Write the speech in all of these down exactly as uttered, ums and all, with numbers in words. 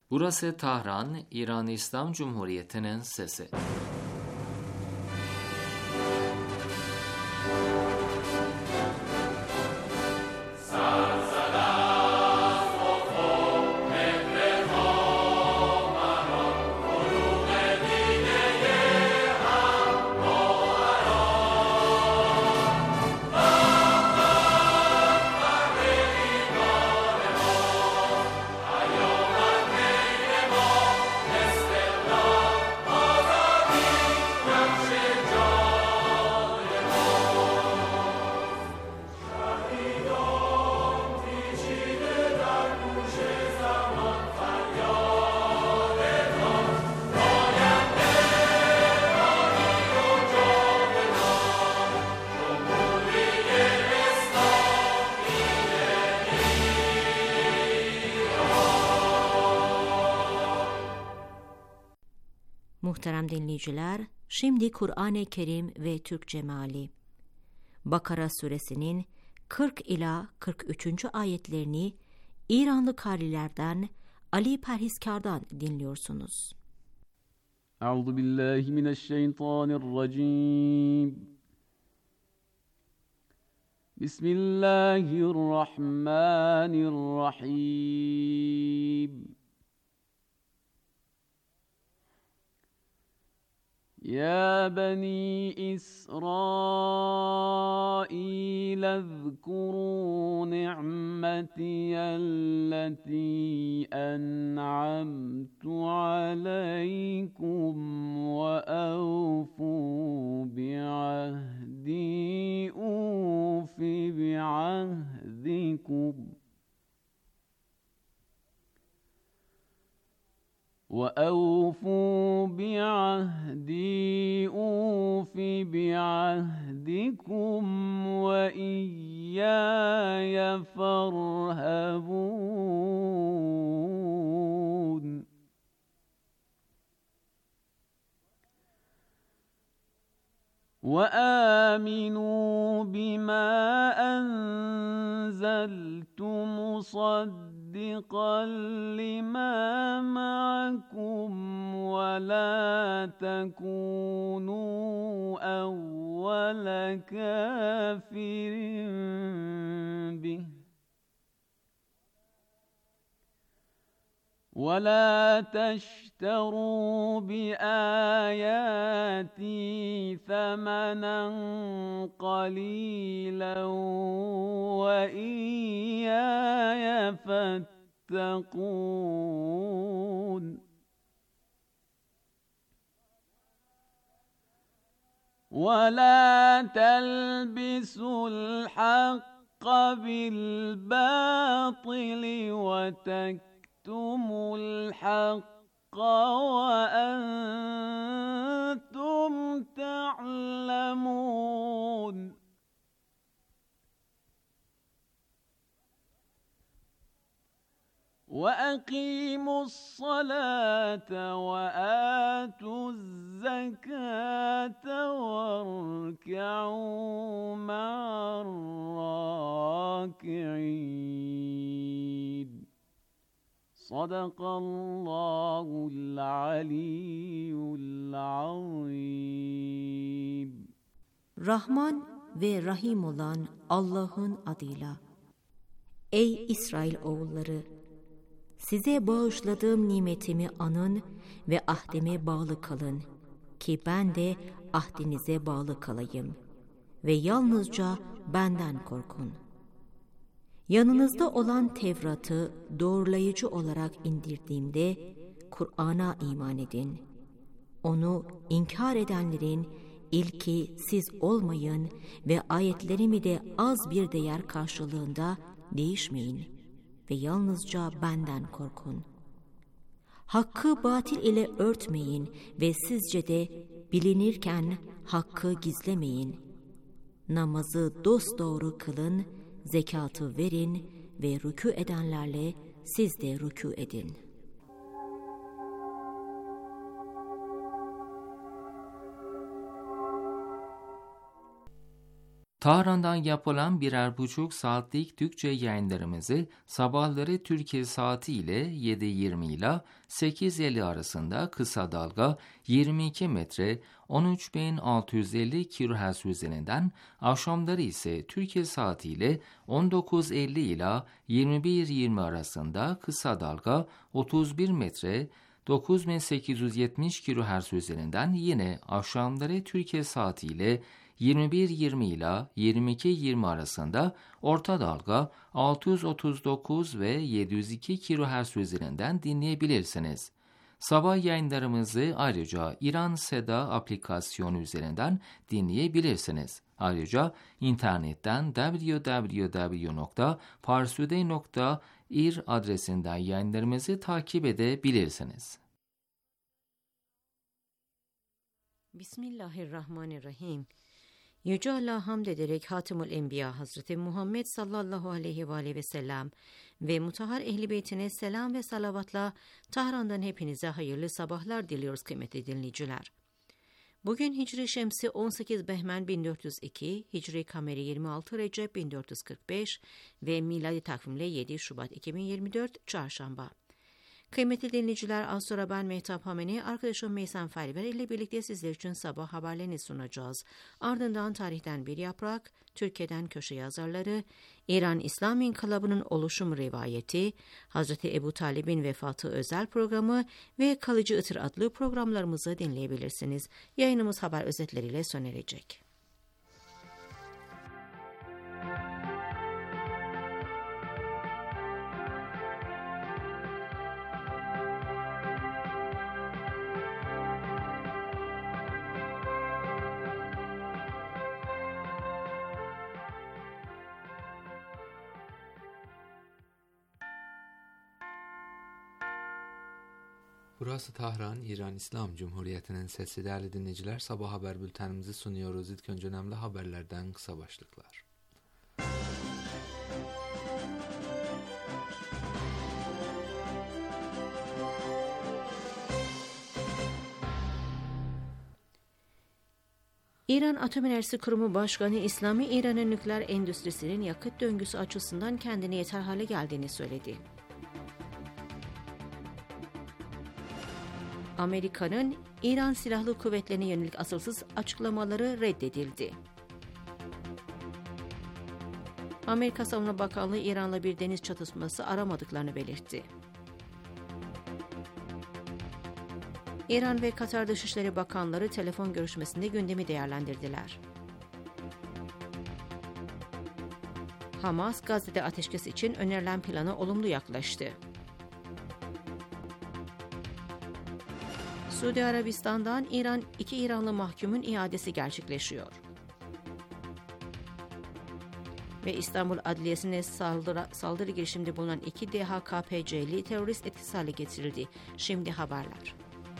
Burası Tahran, İran İslam Cumhuriyeti'nin sesi. Muhterem dinleyiciler, şimdi Kur'an-ı Kerim ve Türkçe meali. Bakara suresinin kırk ila kırk üçüncü ayetlerini İranlı karilerden Ali Perhiskar'dan dinliyorsunuz. Euzu billahi mineşşeytanirracim. Bismillahirrahmanirrahim. يا بني إسرائيل اذكروا نعمتي التي أنعمت عليكم وأوفوا بعهدي أوف بعهدكم وأوفوا بعهدي أوف بعهدكم وإياي فارهبون وآمنوا بما أنزلت مصدقا لما معكم ولا تكونوا أول كافر به ولا تشتروا بآياتي ثمنا قليلا وإياي فاتقون ولا تلبسوا الحق بالباطل وتكتموا تُمُوا الْحَقَّ وَأَنْتُمْ تَعْلَمُونَ وَأَقِيمُوا الصَّلَاةَ وَآتُوا الزَّكَاةَ وَارْكَعُوا مَعَ الرَّاكِعِينَ Sadakallahul aliyyul azim. Rahman ve Rahim olan Allah'ın adıyla. Ey İsrail oğulları! Size bağışladığım nimetimi anın ve ahdime bağlı kalın ki ben de ahdinize bağlı kalayım ve yalnızca benden korkun. Yanınızda olan Tevrat'ı doğrulayıcı olarak indirdiğimde Kur'an'a iman edin. Onu inkar edenlerin ilki siz olmayın ve ayetlerimi de az bir değer karşılığında değişmeyin ve yalnızca benden korkun. Hakkı batil ile örtmeyin ve sizce de bilinirken hakkı gizlemeyin. Namazı dosdoğru kılın, zekatı verin ve rükû edenlerle siz de rükû edin. Tahran'dan yapılan birer buçuk saatlik Türkçe yayınlarımızı sabahları Türkiye saati ile yedi yirmi ile sekiz elli arasında kısa dalga yirmi iki metre on üç bin altı yüz elli kilohertz üzerinden, akşamları ise Türkiye saati ile on dokuz elli ile yirmi bir yirmi arasında kısa dalga otuz bir metre dokuz bin sekiz yüz yetmiş kilohertz üzerinden, yine akşamları Türkiye saati ile yirmi bir yirmi ile yirmi iki yirmi arasında orta dalga altı yüz otuz dokuz ve yedi yüz iki kilohertz üzerinden dinleyebilirsiniz. Sabah yayınlarımızı ayrıca İran Seda aplikasyonu üzerinden dinleyebilirsiniz. Ayrıca internetten double-u double-u double-u nokta parsuday nokta ir adresinden yayınlarımızı takip edebilirsiniz. Bismillahirrahmanirrahim. Yüce Allah'a hamd ederek Hatemül Enbiya Hazreti Muhammed sallallahu aleyhi ve aleyhi ve sellem ve mutahhar ehli beytine selam ve salavatla Tahran'dan hepinize hayırlı sabahlar diliyoruz kıymetli dinleyiciler. Bugün Hicri Şemsi on sekiz Behmen bin dört yüz iki, Hicri Kameri yirmi altı Recep bin dört yüz kırk beş ve miladi takvimle yedi Şubat iki bin yirmi dört Çarşamba. Kıymetli dinleyiciler, az sonra ben Mehtap Hameni, arkadaşım Meysen Felver ile birlikte sizler için sabah haberlerini sunacağız. Ardından tarihten bir yaprak, Türkiye'den köşe yazarları, İran İslam İnkılabı'nın oluşum rivayeti, Hazreti Ebu Talib'in vefatı özel programı ve Kalıcı Itır adlı programlarımızı dinleyebilirsiniz. Yayınımız haber özetleriyle sona erecek. Burası Tahran, İran İslam Cumhuriyeti'nin sesi. Değerli dinleyiciler, sabah haber bültenimizi sunuyoruz. İlk önce önemli haberlerden kısa başlıklar. İran Atom Enerjisi Kurumu Başkanı İslami İran'ın nükleer endüstrisinin yakıt döngüsü açısından kendine yeter hale geldiğini söyledi. Amerika'nın İran Silahlı Kuvvetleri'ne yönelik asılsız açıklamaları reddedildi. Amerika Savunma Bakanlığı İran'la bir deniz çatışması aramadıklarını belirtti. İran ve Katar Dışişleri Bakanları telefon görüşmesinde gündemi değerlendirdiler. Hamas, Gazze'de ateşkes için önerilen plana olumlu yaklaştı. Suudi Arabistan'dan İran, iki İranlı mahkumun iadesi gerçekleşiyor. Ve İstanbul Adliyesi'ne saldırı, saldırı girişiminde bulunan iki D H K P C'li terörist etkisiz hale getirildi. Şimdi haberler.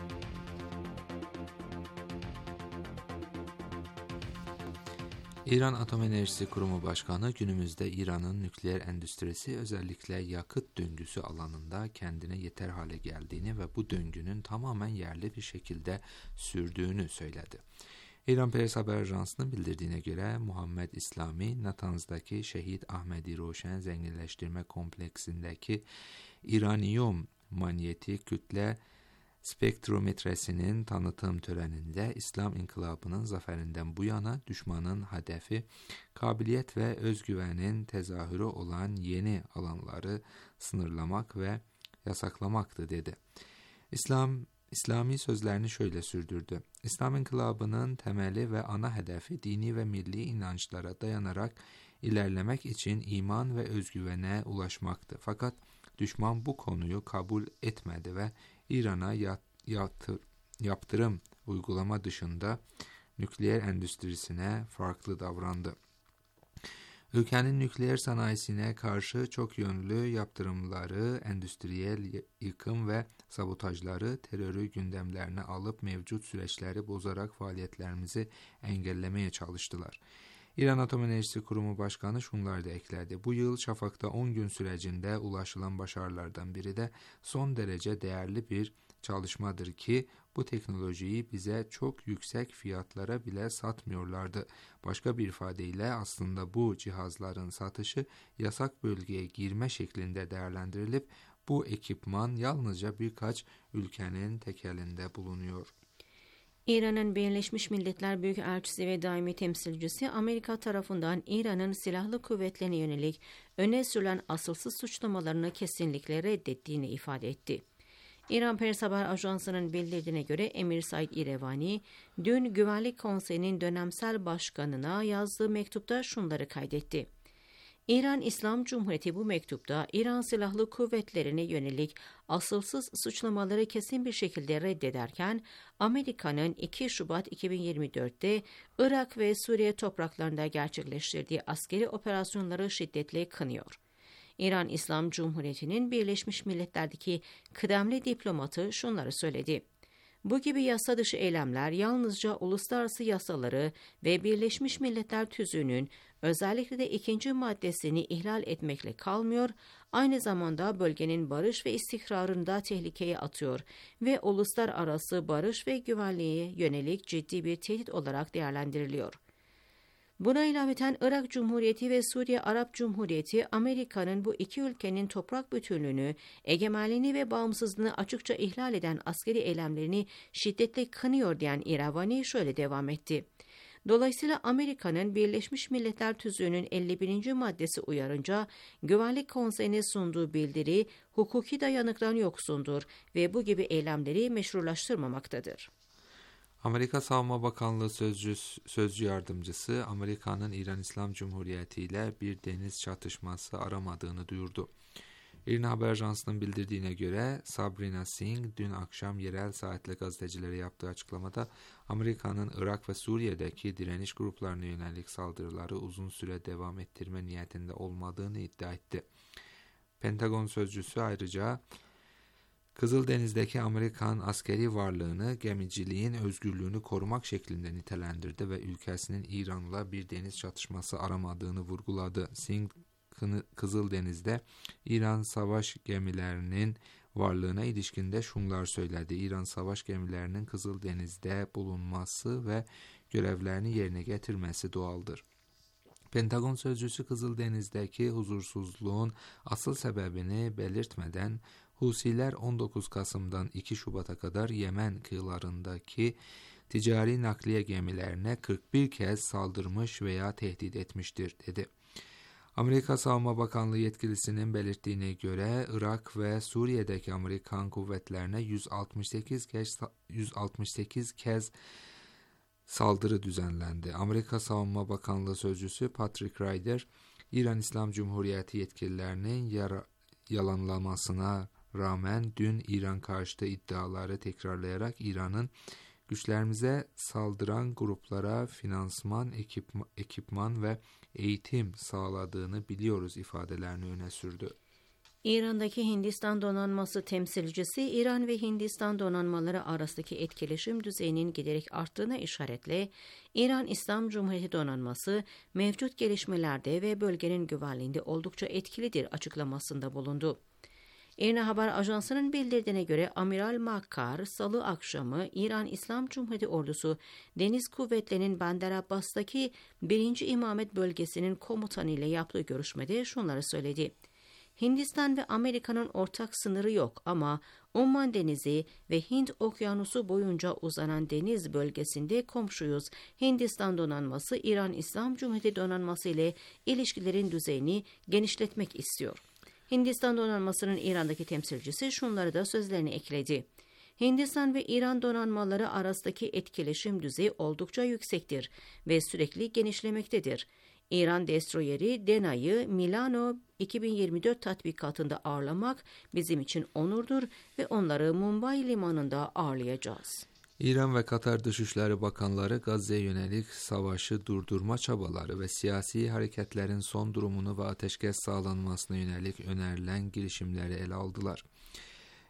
İran Atom Enerjisi Kurumu Başkanı günümüzde İran'ın nükleer endüstrisi, özellikle yakıt döngüsü alanında kendine yeter hale geldiğini ve bu döngünün tamamen yerli bir şekilde sürdüğünü söyledi. İran Press Haber Ajansı'nın bildirdiğine göre Muhammed İslami, Natanz'daki Şehit Ahmedi Roşen zenginleştirme kompleksindeki İraniyum manyetik kütle spektrometresinin tanıtım töreninde İslam İnkılabı'nın zaferinden bu yana düşmanın hedefi kabiliyet ve özgüvenin tezahürü olan yeni alanları sınırlamak ve yasaklamaktı dedi. İslam İslami sözlerini şöyle sürdürdü. İslam İnkılabı'nın temeli ve ana hedefi dini ve milli inançlara dayanarak ilerlemek için iman ve özgüvene ulaşmaktı. Fakat düşman bu konuyu kabul etmedi ve İran'a yat, yatır, yaptırım uygulama dışında nükleer endüstrisine farklı davrandı. Ülkenin nükleer sanayisine karşı çok yönlü yaptırımları, endüstriyel yıkım ve sabotajları, terörü gündemlerine alıp mevcut süreçleri bozarak faaliyetlerimizi engellemeye çalıştılar. İran Atom Enerjisi Kurumu Başkanı şunları da ekledi. Bu yıl Şafak'ta on gün sürecinde ulaşılan başarılardan biri de son derece değerli bir çalışmadır ki bu teknolojiyi bize çok yüksek fiyatlara bile satmıyorlardı. Başka bir ifadeyle aslında bu cihazların satışı yasak bölgeye girme şeklinde değerlendirilip bu ekipman yalnızca birkaç ülkenin tek elinde bulunuyor. İran'ın Birleşmiş Milletler Büyükelçisi ve daimi temsilcisi Amerika tarafından İran'ın silahlı kuvvetlerine yönelik öne sürülen asılsız suçlamalarını kesinlikle reddettiğini ifade etti. İran Pers Haber Ajansı'nın bildirdiğine göre Emir Said İrevani, dün Güvenlik Konseyi'nin dönemsel başkanına yazdığı mektupta şunları kaydetti. İran İslam Cumhuriyeti bu mektupta İran Silahlı Kuvvetleri'ne yönelik asılsız suçlamaları kesin bir şekilde reddederken, Amerika'nın iki Şubat iki bin yirmi dört'te Irak ve Suriye topraklarında gerçekleştirdiği askeri operasyonları şiddetle kınıyor. İran İslam Cumhuriyeti'nin Birleşmiş Milletler'deki kıdemli diplomatı şunları söyledi. Bu gibi yasa dışı eylemler yalnızca uluslararası yasaları ve Birleşmiş Milletler Tüzüğü'nün özellikle de ikinci maddesini ihlal etmekle kalmıyor, aynı zamanda bölgenin barış ve istikrarını da tehlikeye atıyor ve uluslararası barış ve güvenliğe yönelik ciddi bir tehdit olarak değerlendiriliyor. Buna ilaveten Irak Cumhuriyeti ve Suriye Arap Cumhuriyeti, Amerika'nın bu iki ülkenin toprak bütünlüğünü, egemenliğini ve bağımsızlığını açıkça ihlal eden askeri eylemlerini şiddetle kınıyor diyen İrevani şöyle devam etti. Dolayısıyla Amerika'nın Birleşmiş Milletler Tüzüğü'nün elli birinci maddesi uyarınca Güvenlik Konseyi'ne sunduğu bildiri hukuki dayanıktan yoksundur ve bu gibi eylemleri meşrulaştırmamaktadır. Amerika Savunma Bakanlığı Sözcüsü, Sözcü Yardımcısı Amerika'nın İran İslam Cumhuriyeti ile bir deniz çatışması aramadığını duyurdu. İRNA Haber Ajansı'nın bildirdiğine göre Sabrina Singh dün akşam yerel saatle gazetecilere yaptığı açıklamada Amerika'nın Irak ve Suriye'deki direniş gruplarına yönelik saldırıları uzun süre devam ettirme niyetinde olmadığını iddia etti. Pentagon sözcüsü ayrıca Kızıldeniz'deki Amerikan askeri varlığını gemiciliğin özgürlüğünü korumak şeklinde nitelendirdi ve ülkesinin İran'la bir deniz çatışması aramadığını vurguladı. Singh, Kızıldeniz'de İran savaş gemilerinin varlığına ilişkinde şunlar söyledi. İran savaş gemilerinin Kızıldeniz'de bulunması ve görevlerini yerine getirmesi doğaldır. Pentagon sözcüsü Kızıldeniz'deki huzursuzluğun asıl sebebini belirtmeden Husiler on dokuz Kasım'dan iki Şubat'a kadar Yemen kıyılarındaki ticari nakliye gemilerine kırk bir kez saldırmış veya tehdit etmiştir dedi. Amerika Savunma Bakanlığı yetkilisinin belirttiğine göre Irak ve Suriye'deki Amerikan kuvvetlerine yüz altmış sekiz kez, yüz altmış sekiz kez saldırı düzenlendi. Amerika Savunma Bakanlığı Sözcüsü Patrick Ryder, İran İslam Cumhuriyeti yetkililerinin yara, yalanlamasına rağmen dün İran karşıtı iddiaları tekrarlayarak İran'ın güçlerimize saldıran gruplara finansman, ekipman, ekipman ve eğitim sağladığını biliyoruz ifadelerini öne sürdü. İran'daki Hindistan donanması temsilcisi, İran ve Hindistan donanmaları arasındaki etkileşim düzeyinin giderek arttığına işaretle, İran İslam Cumhuriyeti donanması mevcut gelişmelerde ve bölgenin güvenliğinde oldukça etkilidir açıklamasında bulundu. İRNA Haber Ajansı'nın bildirdiğine göre Amiral Makkar, Salı akşamı İran İslam Cumhuriyeti Ordusu Deniz Kuvvetleri'nin Bandar Abbas'taki birinci İmamet Bölgesi'nin komutanı ile yaptığı görüşmede şunları söyledi. Hindistan ve Amerika'nın ortak sınırı yok ama Umman Denizi ve Hint Okyanusu boyunca uzanan deniz bölgesinde komşuyuz. Hindistan donanması İran İslam Cumhuriyeti donanması ile ilişkilerin düzeyini genişletmek istiyor. Hindistan donanmasının İran'daki temsilcisi şunları da sözlerine ekledi. Hindistan ve İran donanmaları arasındaki etkileşim düzeyi oldukça yüksektir ve sürekli genişlemektedir. İran destroyeri Dena'yı Milano iki bin yirmi dört tatbikatında ağırlamak bizim için onurdur ve onları Mumbai limanında ağırlayacağız. İran ve Katar Dışişleri Bakanları Gazze'ye yönelik savaşı durdurma çabaları ve siyasi hareketlerin son durumunu ve ateşkes sağlanmasına yönelik önerilen girişimleri ele aldılar.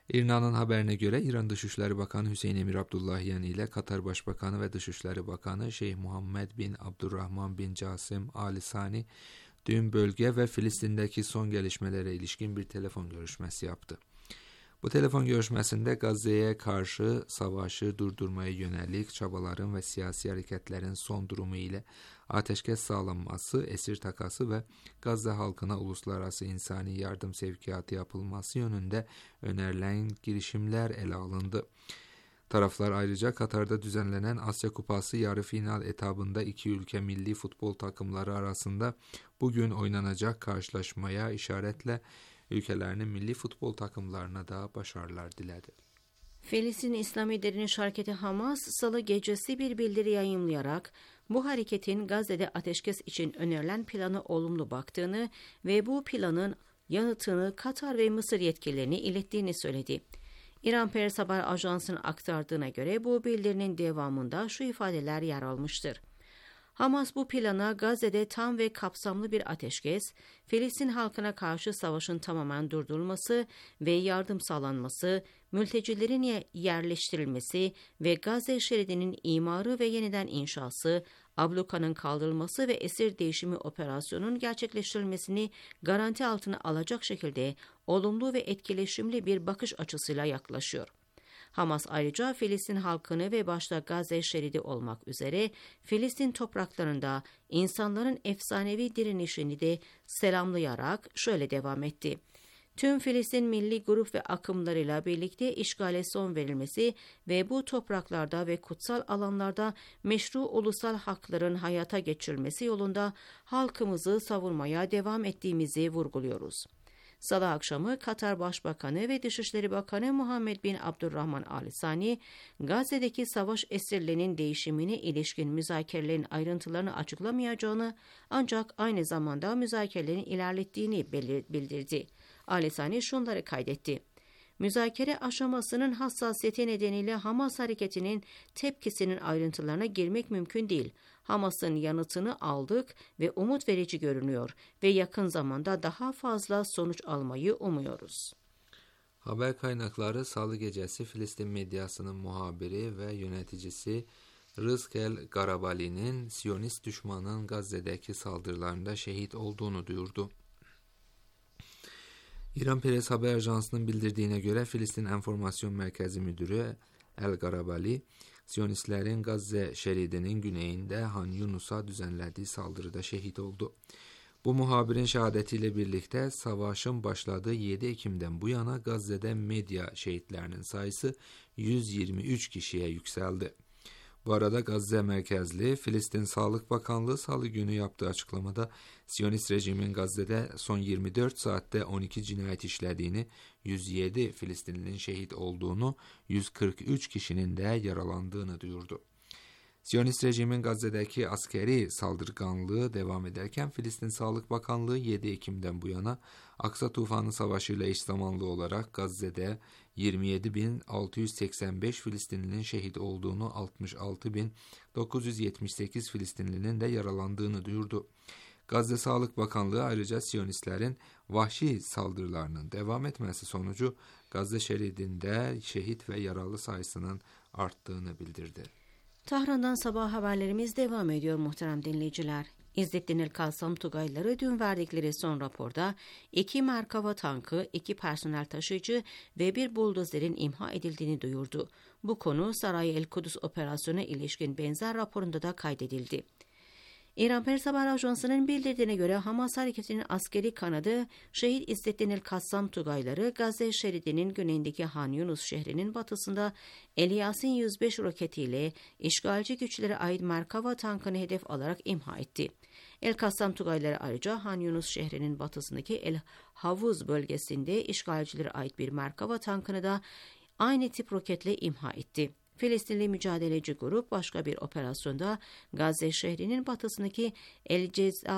İRNA'nın haberine göre İran Dışişleri Bakanı Hüseyin Emir Abdullahian ile Katar Başbakanı ve Dışişleri Bakanı Şeyh Muhammed bin Abdurrahman bin Casim Al Sani dün bölge ve Filistin'deki son gelişmelere ilişkin bir telefon görüşmesi yaptı. Bu telefon görüşmesinde Gazze'ye karşı savaşı durdurmaya yönelik çabaların ve siyasi hareketlerin son durumu ile ateşkes sağlanması, esir takası ve Gazze halkına uluslararası insani yardım sevkiyatı yapılması yönünde önerilen girişimler ele alındı. Taraflar ayrıca Katar'da düzenlenen Asya Kupası yarı final etabında iki ülke milli futbol takımları arasında bugün oynanacak karşılaşmaya işaretle ülkelerinin milli futbol takımlarına da başarılar diledi. Filistin İslami Direniş Hareketi Hamas, Salı gecesi bir bildiri yayımlayarak bu hareketin Gazze'de ateşkes için önerilen plana olumlu baktığını ve bu planın yanıtını Katar ve Mısır yetkililerine ilettiğini söyledi. İran Pers Haber Ajansı'nın aktardığına göre bu bildirinin devamında şu ifadeler yer almıştır. Hamas bu plana Gazze'de tam ve kapsamlı bir ateşkes, Filistin halkına karşı savaşın tamamen durdurulması ve yardım sağlanması, mültecilerin yerleştirilmesi ve Gazze şeridinin imarı ve yeniden inşası, ablukanın kaldırılması ve esir değişimi operasyonunun gerçekleştirilmesini garanti altına alacak şekilde olumlu ve etkileşimli bir bakış açısıyla yaklaşıyor. Hamas ayrıca Filistin halkını ve başta Gazze şeridi olmak üzere Filistin topraklarında insanların efsanevi direnişini de selamlayarak şöyle devam etti. Tüm Filistin milli grup ve akımlarıyla birlikte işgale son verilmesi ve bu topraklarda ve kutsal alanlarda meşru ulusal hakların hayata geçirilmesi yolunda halkımızı savunmaya devam ettiğimizi vurguluyoruz. Salı akşamı Katar Başbakanı ve Dışişleri Bakanı Muhammed bin Abdurrahman Al Sani, Gazze'deki savaş esirlerinin değişimine ilişkin müzakerelerin ayrıntılarını açıklamayacağını ancak aynı zamanda müzakerelerin ilerlettiğini bildirdi. Al Sani şunları kaydetti. Müzakere aşamasının hassasiyeti nedeniyle Hamas hareketinin tepkisinin ayrıntılarına girmek mümkün değil. Hamas'ın yanıtını aldık ve umut verici görünüyor ve yakın zamanda daha fazla sonuç almayı umuyoruz. Haber kaynakları Salı gecesi Filistin medyasının muhabiri ve yöneticisi Rızk El Garabali'nin Siyonist düşmanın Gazze'deki saldırılarında şehit olduğunu duyurdu. İran Press Haber Ajansı'nın bildirdiğine göre Filistin Enformasyon Merkezi Müdürü El Garabali, Siyonistlerin Gazze şeridinin güneyinde Han Yunus'a düzenlediği saldırıda şehit oldu. Bu muhabirin şehadetiyle birlikte savaşın başladığı yedi Ekim'den bu yana Gazze'de medya şehitlerinin sayısı yüz yirmi üç kişiye yükseldi. Bu arada Gazze merkezli Filistin Sağlık Bakanlığı Salı günü yaptığı açıklamada Siyonist rejimin Gazze'de son yirmi dört saatte on iki cinayet işlediğini, yüz yedi Filistinlinin şehit olduğunu, yüz kırk üç kişinin de yaralandığını duyurdu. Siyonist rejimin Gazze'deki askeri saldırganlığı devam ederken Filistin Sağlık Bakanlığı yedi Ekim'den bu yana Aksa Tufanı Savaşı ile eş zamanlı olarak Gazze'de yirmi yedi bin altı yüz seksen beş Filistinlinin şehit olduğunu, altmış altı bin dokuz yüz yetmiş sekiz Filistinlinin de yaralandığını duyurdu. Gazze Sağlık Bakanlığı ayrıca Siyonistlerin vahşi saldırılarının devam etmesi sonucu Gazze şeridinde şehit ve yaralı sayısının arttığını bildirdi. Tahran'dan sabah haberlerimiz devam ediyor muhterem dinleyiciler. İzzettin El-Kassam Tugayları dün verdikleri son raporda iki Merkava tankı, iki personel taşıyıcı ve bir buldozerin imha edildiğini duyurdu. Bu konu Saray El-Kudüs operasyona ilişkin benzer raporunda da kaydedildi. İran Pers Haber Ajansı'nın bildirdiğine göre Hamas hareketinin askeri kanadı şehit İzzettin El-Kassam Tugayları Gazze şeridinin güneyindeki Han Yunus şehrinin batısında El Yasin yüz beş roketiyle işgalci güçlere ait Merkava tankını hedef alarak imha etti. El-Kassam Tugayları ayrıca Han Yunus şehrinin batısındaki El Havuz bölgesinde işgalcilere ait bir Merkava tankını da aynı tip roketle imha etti. Filistinli mücadeleci grup başka bir operasyonda Gazze şehrinin batısındaki El,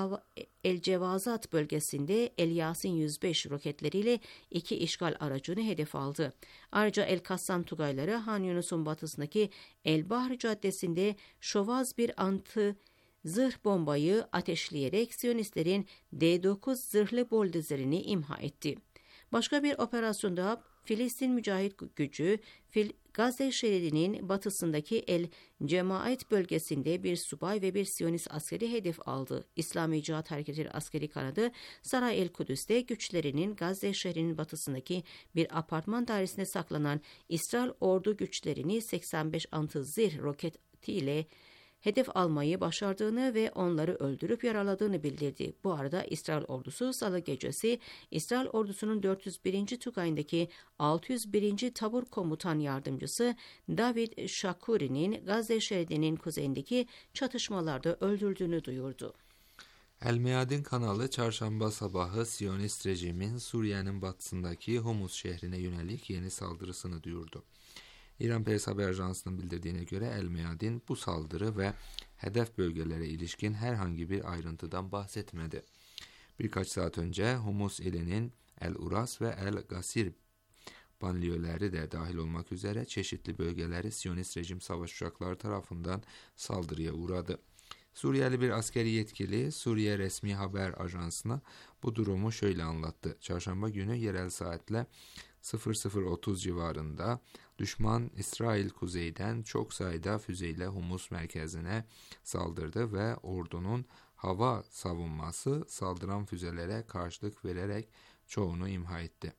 El Cevazat bölgesinde El Yasin yüz beş roketleriyle iki işgal aracını hedef aldı. Ayrıca El-Kassam Tugayları Han Yunus'un batısındaki El Bahri Caddesi'nde şovaz bir antı zırh bombayı ateşleyerek Siyonistlerin D dokuz zırhlı buldozerini imha etti. Başka bir operasyonda Filistin Mücahit Gücü, Fil Gazze şeridinin batısındaki El Cemaat bölgesinde bir subay ve bir Siyonist askeri hedef aldı. İslami Cihat Hareketi askeri kanadı Saray El Kudüs'te güçlerinin Gazze şehrinin batısındaki bir apartman dairesinde saklanan İsrail ordu güçlerini seksen beş Antizir roketiyle hedef almayı başardığını ve onları öldürüp yaraladığını bildirdi. Bu arada İsrail ordusu Salı gecesi İsrail ordusunun dört yüz birinci Tugay'ındaki altı yüz birinci Tabur Komutan Yardımcısı David Shakuri'nin Gazze şeridinin kuzeyindeki çatışmalarda öldürdüğünü duyurdu. El Meadin kanalı çarşamba sabahı Siyonist rejimin Suriye'nin batısındaki Humus şehrine yönelik yeni saldırısını duyurdu. İran Pers Haber Ajansı'nın bildirdiğine göre El Meadin bu saldırı ve hedef bölgelere ilişkin herhangi bir ayrıntıdan bahsetmedi. Birkaç saat önce Humus ilinin El Uras ve El Gasir banliyöleri de dahil olmak üzere çeşitli bölgeleri Siyonist rejim savaş uçakları tarafından saldırıya uğradı. Suriyeli bir askeri yetkili Suriye Resmi Haber Ajansı'na bu durumu şöyle anlattı. Çarşamba günü yerel saatle sıfır sıfır otuz civarında düşman İsrail kuzeyden çok sayıda füzeyle Humus merkezine saldırdı ve ordunun hava savunması saldıran füzelere karşılık vererek çoğunu imha etti.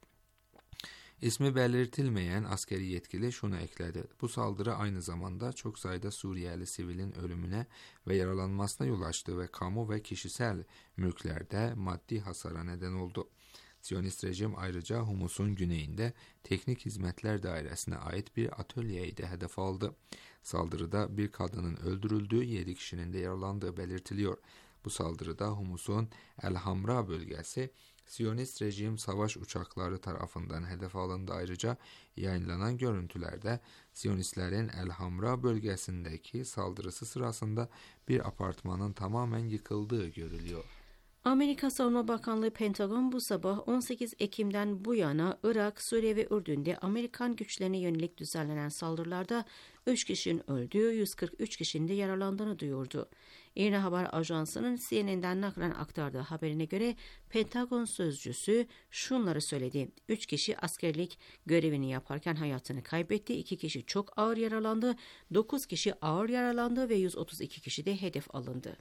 İsmi belirtilmeyen askeri yetkili şunu ekledi. Bu saldırı aynı zamanda çok sayıda Suriyeli sivilin ölümüne ve yaralanmasına yol açtı ve kamu ve kişisel mülklerde maddi hasara neden oldu. Siyonist rejim ayrıca Humus'un güneyinde Teknik Hizmetler Dairesi'ne ait bir atölyeyi de hedef aldı. Saldırıda bir kadının öldürüldüğü, yedi kişinin de yaralandığı belirtiliyor. Bu saldırıda Humus'un El Hamra bölgesi Siyonist rejim savaş uçakları tarafından hedef alındı. Ayrıca yayınlanan görüntülerde Siyonistlerin El Hamra bölgesindeki saldırısı sırasında bir apartmanın tamamen yıkıldığı görülüyor. Amerika Savunma Bakanlığı Pentagon bu sabah on sekiz Ekim'den bu yana Irak, Suriye ve Ürdün'de Amerikan güçlerine yönelik düzenlenen saldırılarda üç kişinin öldüğü, yüz kırk üç kişinin de yaralandığını duyurdu. İran Haber Ajansı'nın C N N'den naklen aktardığı haberine göre Pentagon sözcüsü şunları söyledi. üç kişi askerlik görevini yaparken hayatını kaybetti, iki kişi çok ağır yaralandı, dokuz kişi ağır yaralandı ve yüz otuz iki kişi de hedef alındı.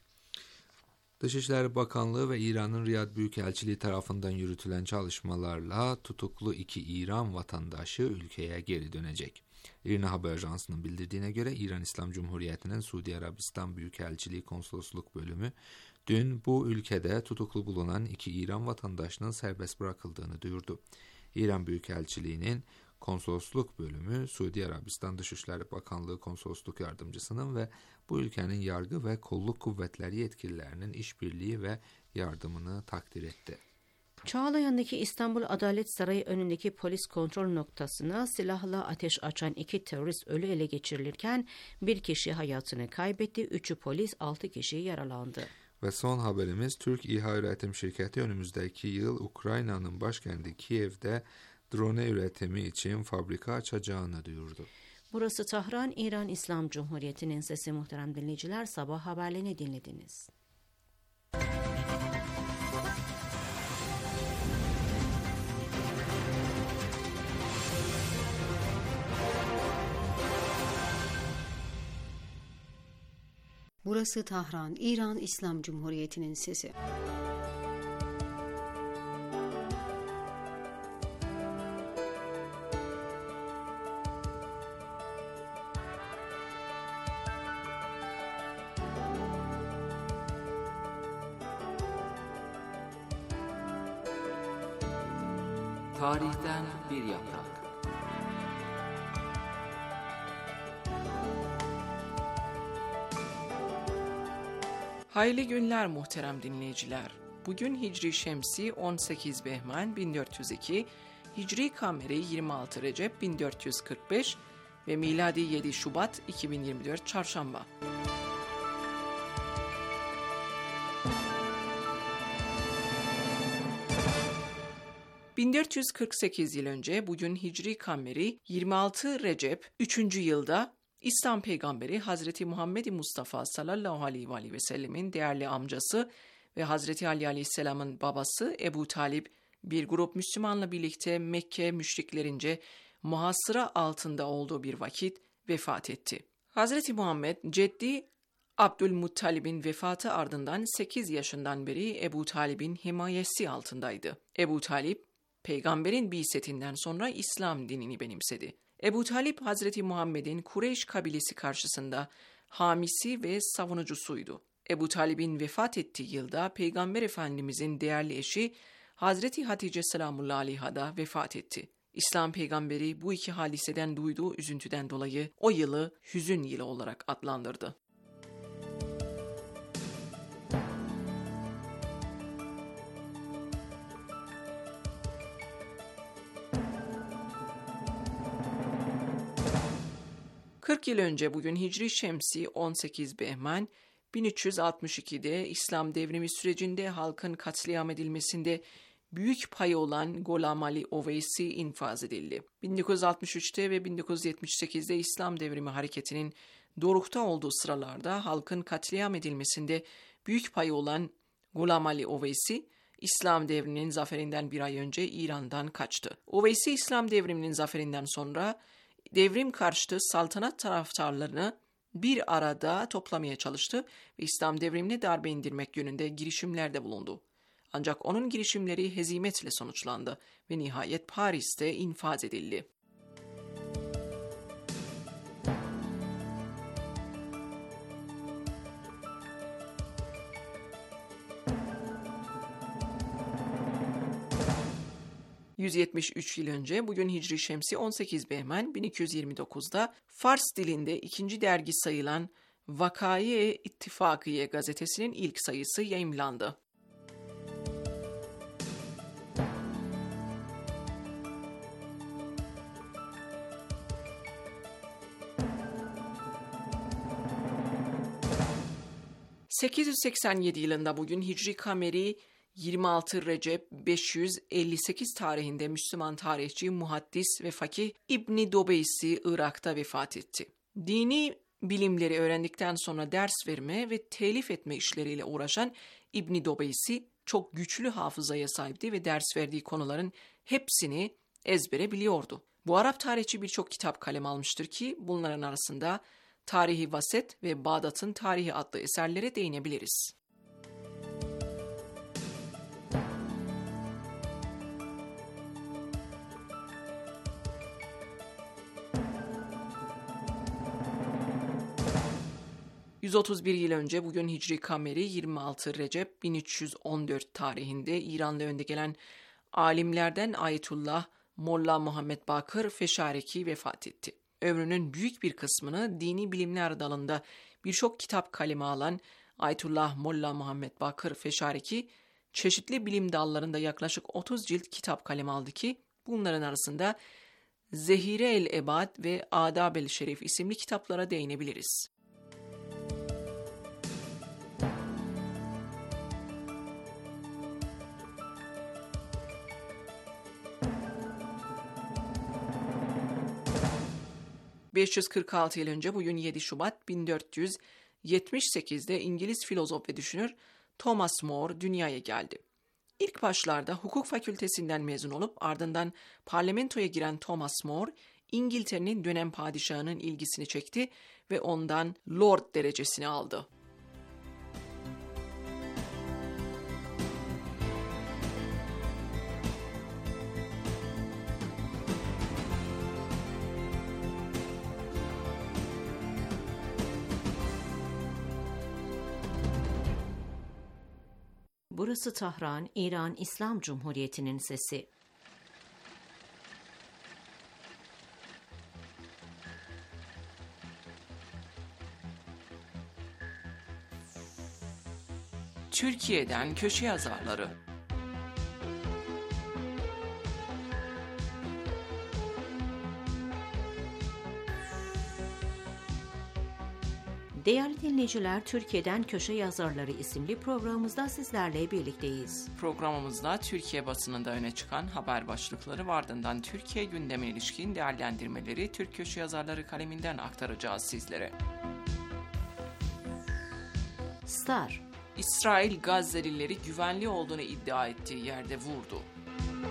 Dışişleri Bakanlığı ve İran'ın Riyad Büyükelçiliği tarafından yürütülen çalışmalarla tutuklu iki İran vatandaşı ülkeye geri dönecek. İRNA Haber Ajansı'nın bildirdiğine göre İran İslam Cumhuriyeti'nin Suudi Arabistan Büyükelçiliği Konsolosluk Bölümü dün bu ülkede tutuklu bulunan iki İran vatandaşının serbest bırakıldığını duyurdu. İran Büyükelçiliği'nin Konsolosluk Bölümü, Suudi Arabistan Dışişleri Bakanlığı Konsolosluk Yardımcısının ve bu ülkenin yargı ve kolluk kuvvetleri yetkililerinin işbirliği ve yardımını takdir etti. Çağlayan'daki İstanbul Adalet Sarayı önündeki polis kontrol noktasına silahla ateş açan iki terörist ölü ele geçirilirken bir kişi hayatını kaybetti, üçü polis, altı kişi yaralandı. Ve son haberimiz Türk İHA Üretim Şirketi önümüzdeki yıl Ukrayna'nın başkenti Kiev'de drone üretimi için fabrika açacağını duyurdu. Burası Tahran, İran İslam Cumhuriyeti'nin sesi. Muhterem dinleyiciler, sabah haberlerini dinlediniz. Burası Tahran, İran İslam Cumhuriyeti'nin sesi. Tarihten bir yaprak. Hayırlı günler muhterem dinleyiciler. Bugün Hicri Şemsi on sekiz Behmen bin dört yüz iki, Hicri Kameri yirmi altı Recep bin dört yüz kırk beş ve miladi yedi Şubat iki bin yirmi dört Çarşamba. bin dört yüz kırk sekiz yıl önce bugün Hicri Kameri yirmi altı Recep üçüncü yılda İslam peygamberi Hazreti Muhammed Mustafa sallallahu aleyhi ve sellemin değerli amcası ve Hazreti Ali aleyhisselamın babası Ebu Talib bir grup Müslümanla birlikte Mekke müşriklerince muhasıra altında olduğu bir vakit vefat etti. Hazreti Muhammed, Ceddi Abdülmuttalib'in vefatı ardından sekiz yaşından beri Ebu Talib'in himayesi altındaydı. Ebu Talib, peygamberin bi'setinden sonra İslam dinini benimsedi. Ebu Talib, Hazreti Muhammed'in Kureyş kabilesi karşısında hamisi ve savunucusuydu. Ebu Talib'in vefat ettiği yılda Peygamber Efendimizin değerli eşi Hazreti Hatice selamullahi aleyha da vefat etti. İslam peygamberi bu iki hadiseden duyduğu üzüntüden dolayı o yılı hüzün yılı olarak adlandırdı. kırk yıl önce bugün Hicri Şemsi on sekiz Behman bin üç yüz altmış iki'de İslam devrimi sürecinde halkın katliam edilmesinde büyük payı olan Ghulam Ali Oveisi infaz edildi. bin dokuz yüz altmış üç'te ve bin dokuz yüz yetmiş sekiz'de İslam devrimi hareketinin dorukta olduğu sıralarda halkın katliam edilmesinde büyük payı olan Ghulam Ali Oveisi, İslam devriminin zaferinden bir ay önce İran'dan kaçtı. Oveisi, İslam devriminin zaferinden sonra devrim karşıtı saltanat taraftarlarını bir arada toplamaya çalıştı ve İslam devrimine darbe indirmek yönünde girişimlerde bulundu. Ancak onun girişimleri hezimetle sonuçlandı ve nihayet Paris'te infaz edildi. yüz yetmiş üç yıl önce bugün Hicri Şemsi on sekiz Behman bin iki yüz yirmi dokuz'da Fars dilinde ikinci dergi sayılan Vakaiye İttifakiye gazetesinin ilk sayısı yayımlandı. sekiz yüz seksen yedi yılında bugün Hicri Kameri yirmi altı Recep beş yüz elli sekiz tarihinde Müslüman tarihçi, muhaddis ve fakih İbn Dobeysi Irak'ta vefat etti. Dini bilimleri öğrendikten sonra ders verme ve telif etme işleriyle uğraşan İbn Dobeysi çok güçlü hafızaya sahipti ve ders verdiği konuların hepsini ezbere biliyordu. Bu Arap tarihçi birçok kitap kalem almıştır ki bunların arasında Tarihi Vaset ve Bağdat'ın Tarihi adlı eserlere değinebiliriz. yüz otuz bir yıl önce bugün Hicri Kameri yirmi altı Recep bin üç yüz on dört tarihinde İran'da önde gelen alimlerden Ayetullah Molla Muhammed Bakır Feşareki vefat etti. Ömrünün büyük bir kısmını dini bilimler dalında birçok kitap kaleme alan Ayetullah Molla Muhammed Bakır Feşareki, çeşitli bilim dallarında yaklaşık otuz cilt kitap kaleme aldı ki bunların arasında Zehire el-Ebad ve Adab el-Şerif isimli kitaplara değinebiliriz. beş yüz kırk altı yıl önce bugün yedi Şubat bin dört yüz yetmiş sekiz'de İngiliz filozof ve düşünür Thomas More dünyaya geldi. İlk başlarda hukuk fakültesinden mezun olup ardından parlamentoya giren Thomas More, İngiltere'nin dönem padişahının ilgisini çekti ve ondan Lord derecesini aldı. Burası Tahran, İran İslam Cumhuriyeti'nin sesi. Türkiye'den köşe yazarları. Değerli dinleyiciler, Türkiye'den Köşe Yazarları isimli programımızda sizlerle birlikteyiz. Programımızda Türkiye basınında öne çıkan haber başlıkları ve ardından Türkiye gündemine ilişkin değerlendirmeleri Türk Köşe Yazarları kaleminden aktaracağız sizlere. Star, İsrail Gazze'lileri güvenli olduğunu iddia ettiği yerde vurdu.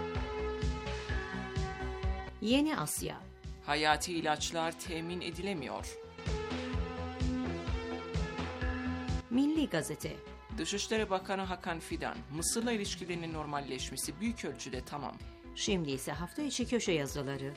Yeni Asya, Hayati ilaçlar temin edilemiyor. Milli Gazete, Dışişleri Bakanı Hakan Fidan, Mısır'la ilişkilerinin normalleşmesi büyük ölçüde tamam. şimdi ise hafta içi köşe yazıları.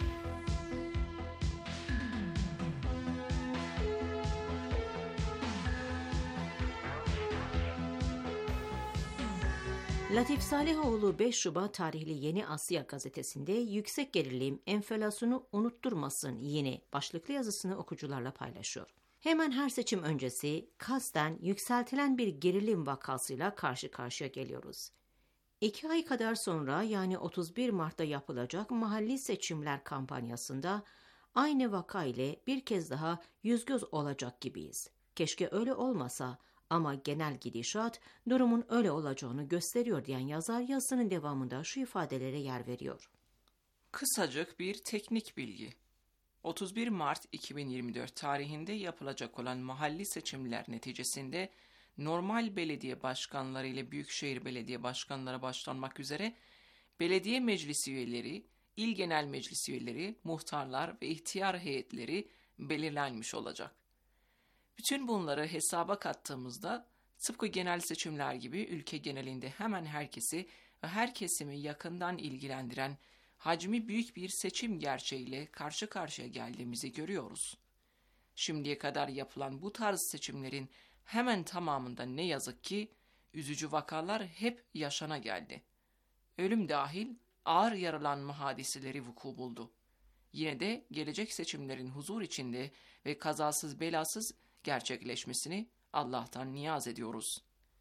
Latif Salihoğlu beş Şubat tarihli Yeni Asya gazetesinde yüksek gerilim enflasyonu unutturmasın yeni başlıklı yazısını okuyucularla paylaşıyor. Hemen her seçim öncesi kasten yükseltilen bir gerilim vakasıyla karşı karşıya geliyoruz. İki ay kadar sonra yani otuz bir Mart'ta yapılacak mahalli seçimler kampanyasında aynı vaka ile bir kez daha yüz göz olacak gibiyiz. Keşke öyle olmasa ama genel gidişat durumun öyle olacağını gösteriyor diyen yazar yazısının devamında şu ifadelere yer veriyor. Kısacık bir teknik bilgi. otuz bir Mart iki bin yirmi dört tarihinde yapılacak olan mahalli seçimler neticesinde normal belediye başkanları ile büyükşehir belediye başkanları başlanmak üzere belediye meclis üyeleri, il genel meclis üyeleri, muhtarlar ve ihtiyar heyetleri belirlenmiş olacak. Bütün bunları hesaba kattığımızda tıpkı genel seçimler gibi ülke genelinde hemen herkesi ve her kesimi yakından ilgilendiren hacmi büyük bir seçim gerçeğiyle karşı karşıya geldiğimizi görüyoruz. Şimdiye kadar yapılan bu tarz seçimlerin hemen tamamında ne yazık ki üzücü vakalar hep yaşana geldi. Ölüm dahil ağır yaralanma hadiseleri vuku buldu. Yine de gelecek seçimlerin huzur içinde ve kazasız belasız gerçekleşmesini Allah'tan niyaz ediyoruz.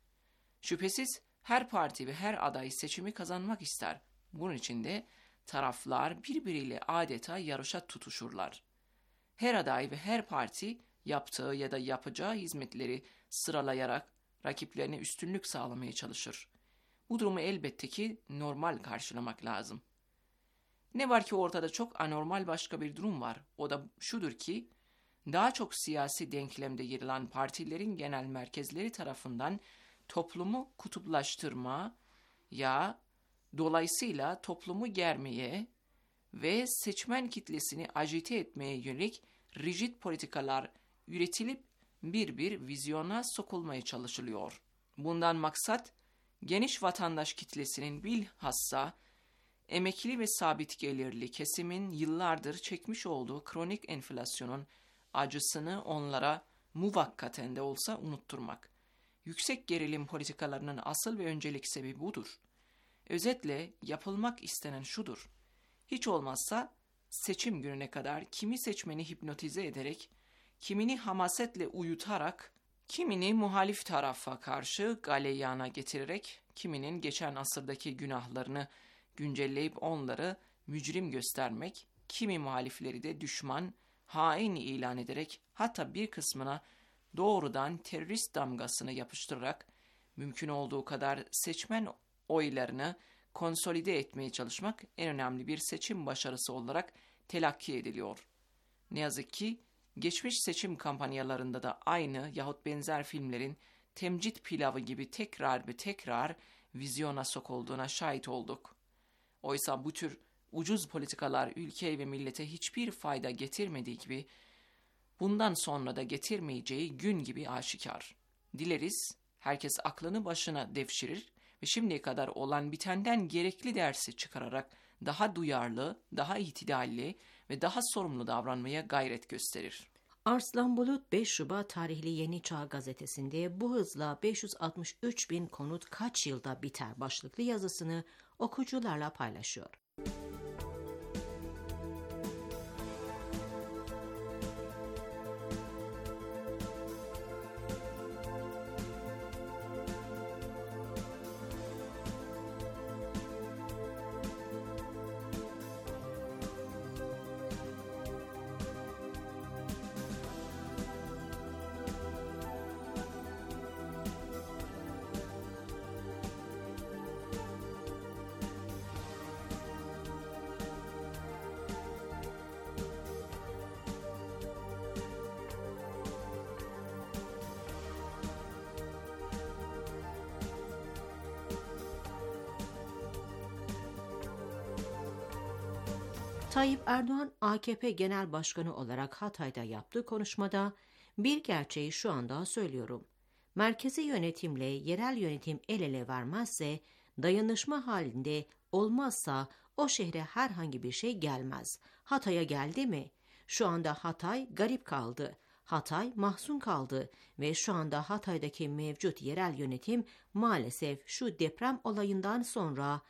Şüphesiz her parti ve her aday seçimi kazanmak ister. Bunun için de taraflar birbiriyle adeta yarışa tutuşurlar. Her aday ve her parti yaptığı ya da yapacağı hizmetleri sıralayarak rakiplerine üstünlük sağlamaya çalışır. Bu durumu elbette ki normal karşılamak lazım. Ne var ki ortada çok anormal başka bir durum var. O da şudur ki, daha çok siyasi denklemde yer alan partilerin genel merkezleri tarafından toplumu kutuplaştırma ya dolayısıyla toplumu germeye ve seçmen kitlesini agite etmeye yönelik rigid politikalar üretilip bir bir vizyona sokulmaya çalışılıyor. Bundan maksat geniş vatandaş kitlesinin bilhassa emekli ve sabit gelirli kesimin yıllardır çekmiş olduğu kronik enflasyonun acısını onlara muvakkaten de olsa unutturmak. Yüksek gerilim politikalarının asıl ve öncelik sebebi budur. Özetle yapılmak istenen şudur: hiç olmazsa seçim gününe kadar kimi seçmeni hipnotize ederek, kimini hamasetle uyutarak, kimini muhalif tarafa karşı galeyana getirerek, kiminin geçen asırdaki günahlarını güncelleyip onları mücrim göstermek, kimi muhalifleri de düşman, hain ilan ederek, hatta bir kısmına doğrudan terörist damgasını yapıştırarak mümkün olduğu kadar seçmen oylarını konsolide etmeye çalışmak en önemli bir seçim başarısı olarak telakki ediliyor. Ne yazık ki geçmiş seçim kampanyalarında da aynı yahut benzer filmlerin temcit pilavı gibi tekrar ve tekrar vizyona sokulduğuna şahit olduk. Oysa bu tür ucuz politikalar ülkeye ve millete hiçbir fayda getirmediği gibi bundan sonra da getirmeyeceği gün gibi aşikar. Dileriz herkes aklını başına devşirir ve şimdiye kadar olan bitenden gerekli dersi çıkararak daha duyarlı, daha itidalli ve daha sorumlu davranmaya gayret gösterir. Arslan Bulut beş Şubat tarihli Yeni Çağ gazetesinde bu hızla beş yüz altmış üç bin konut kaç yılda biter başlıklı yazısını okuyucularla paylaşıyor. Tayyip Erdoğan A K P Genel Başkanı olarak Hatay'da yaptığı konuşmada bir gerçeği şu anda söylüyorum. Merkezi yönetimle yerel yönetim el ele vermezse, dayanışma halinde olmazsa o şehre herhangi bir şey gelmez. Hatay'a geldi mi? Şu anda Hatay garip kaldı. Hatay mahzun kaldı ve şu anda Hatay'daki mevcut yerel yönetim maalesef şu deprem olayından sonra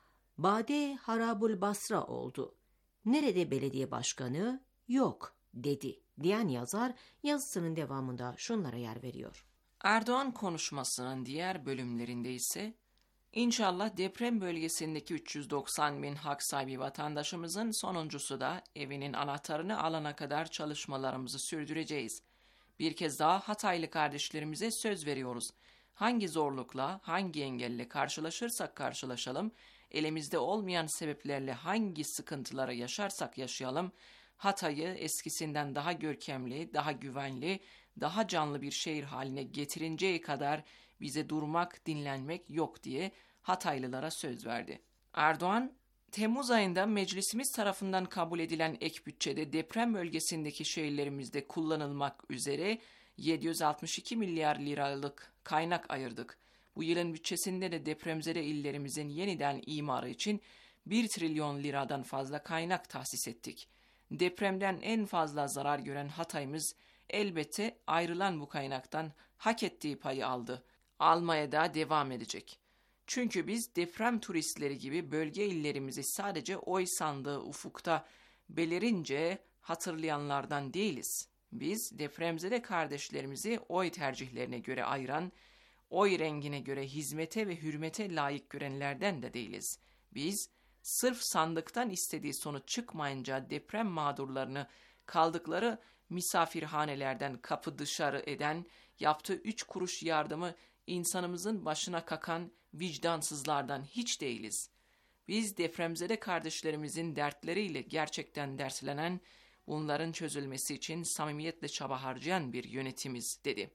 Bade Harabul Basra oldu. Nerede belediye başkanı? Yok dedi diyen yazar yazısının devamında şunlara yer veriyor. Erdoğan konuşmasının diğer bölümlerinde ise İnşallah deprem bölgesindeki üç yüz doksan bin hak sahibi vatandaşımızın sonuncusu da evinin anahtarını alana kadar çalışmalarımızı sürdüreceğiz. Bir kez daha Hataylı kardeşlerimize söz veriyoruz. Hangi zorlukla, hangi engelle karşılaşırsak karşılaşalım, elimizde olmayan sebeplerle hangi sıkıntıları yaşarsak yaşayalım, Hatay'ı eskisinden daha görkemli, daha güvenli, daha canlı bir şehir haline getirinceye kadar bize durmak, dinlenmek yok diye Hataylılara söz verdi. Erdoğan, Temmuz ayında meclisimiz tarafından kabul edilen ek bütçede deprem bölgesindeki şehirlerimizde kullanılmak üzere yedi yüz altmış iki milyar liralık kaynak ayırdık. Bu yılın bütçesinde de depremzede illerimizin yeniden imarı için bir trilyon liradan fazla kaynak tahsis ettik. Depremden en fazla zarar gören Hatay'ımız elbette ayrılan bu kaynaktan hak ettiği payı aldı. Almaya da devam edecek. Çünkü biz deprem turistleri gibi bölge illerimizi sadece oy sandığı ufukta belirince hatırlayanlardan değiliz. Biz depremzede kardeşlerimizi oy tercihlerine göre ayıran, oy rengine göre hizmete ve hürmete layık görenlerden de değiliz. Biz sırf sandıktan istediği sonuç çıkmayınca deprem mağdurlarını kaldıkları misafirhanelerden kapı dışarı eden, yaptığı üç kuruş yardımı insanımızın başına kakan vicdansızlardan hiç değiliz. Biz depremzede kardeşlerimizin dertleriyle gerçekten dertlenen, bunların çözülmesi için samimiyetle çaba harcayan bir yönetimiz, dedi.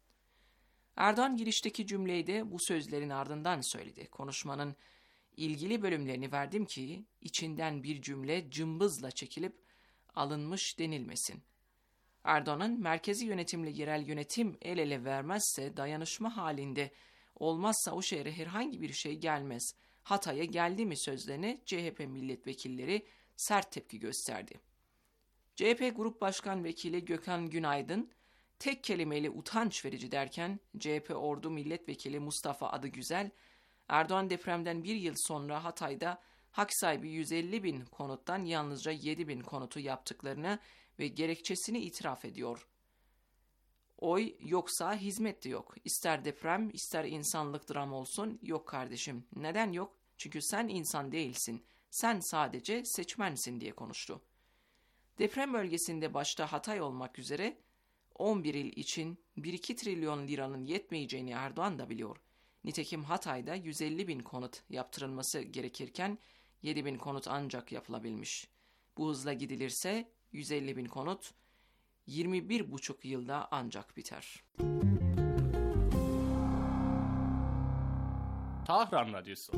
Erdoğan girişteki cümleyi de bu sözlerin ardından söyledi. Konuşmanın ilgili bölümlerini verdim ki içinden bir cümle cımbızla çekilip alınmış denilmesin. Erdoğan'ın merkezi yönetimle yerel yönetim el ele vermezse, dayanışma halinde olmazsa o şehre herhangi bir şey gelmez, Hatay'a geldi mi sözlerine C H P milletvekilleri sert tepki gösterdi. C H P Grup Başkan Vekili Gökhan Günaydın, tek kelimeyle utanç verici derken, C H P Ordu Milletvekili Mustafa Adıgüzel, Erdoğan depremden bir yıl sonra Hatay'da hak sahibi yüz elli bin konuttan yalnızca yedi bin konutu yaptıklarını ve gerekçesini itiraf ediyor. Oy yoksa hizmet de yok. İster deprem, ister insanlık dram olsun, yok kardeşim. Neden yok? Çünkü sen insan değilsin. Sen sadece seçmensin diye konuştu. Deprem bölgesinde başta Hatay olmak üzere on bir il için bir iki trilyon liranın yetmeyeceğini Erdoğan da biliyor. Nitekim Hatay'da yüz elli bin konut yaptırılması gerekirken yedi bin konut ancak yapılabilmiş. Bu hızla gidilirse yüz elli bin konut yirmi bir buçuk yılda ancak biter. Tahran Radyosu.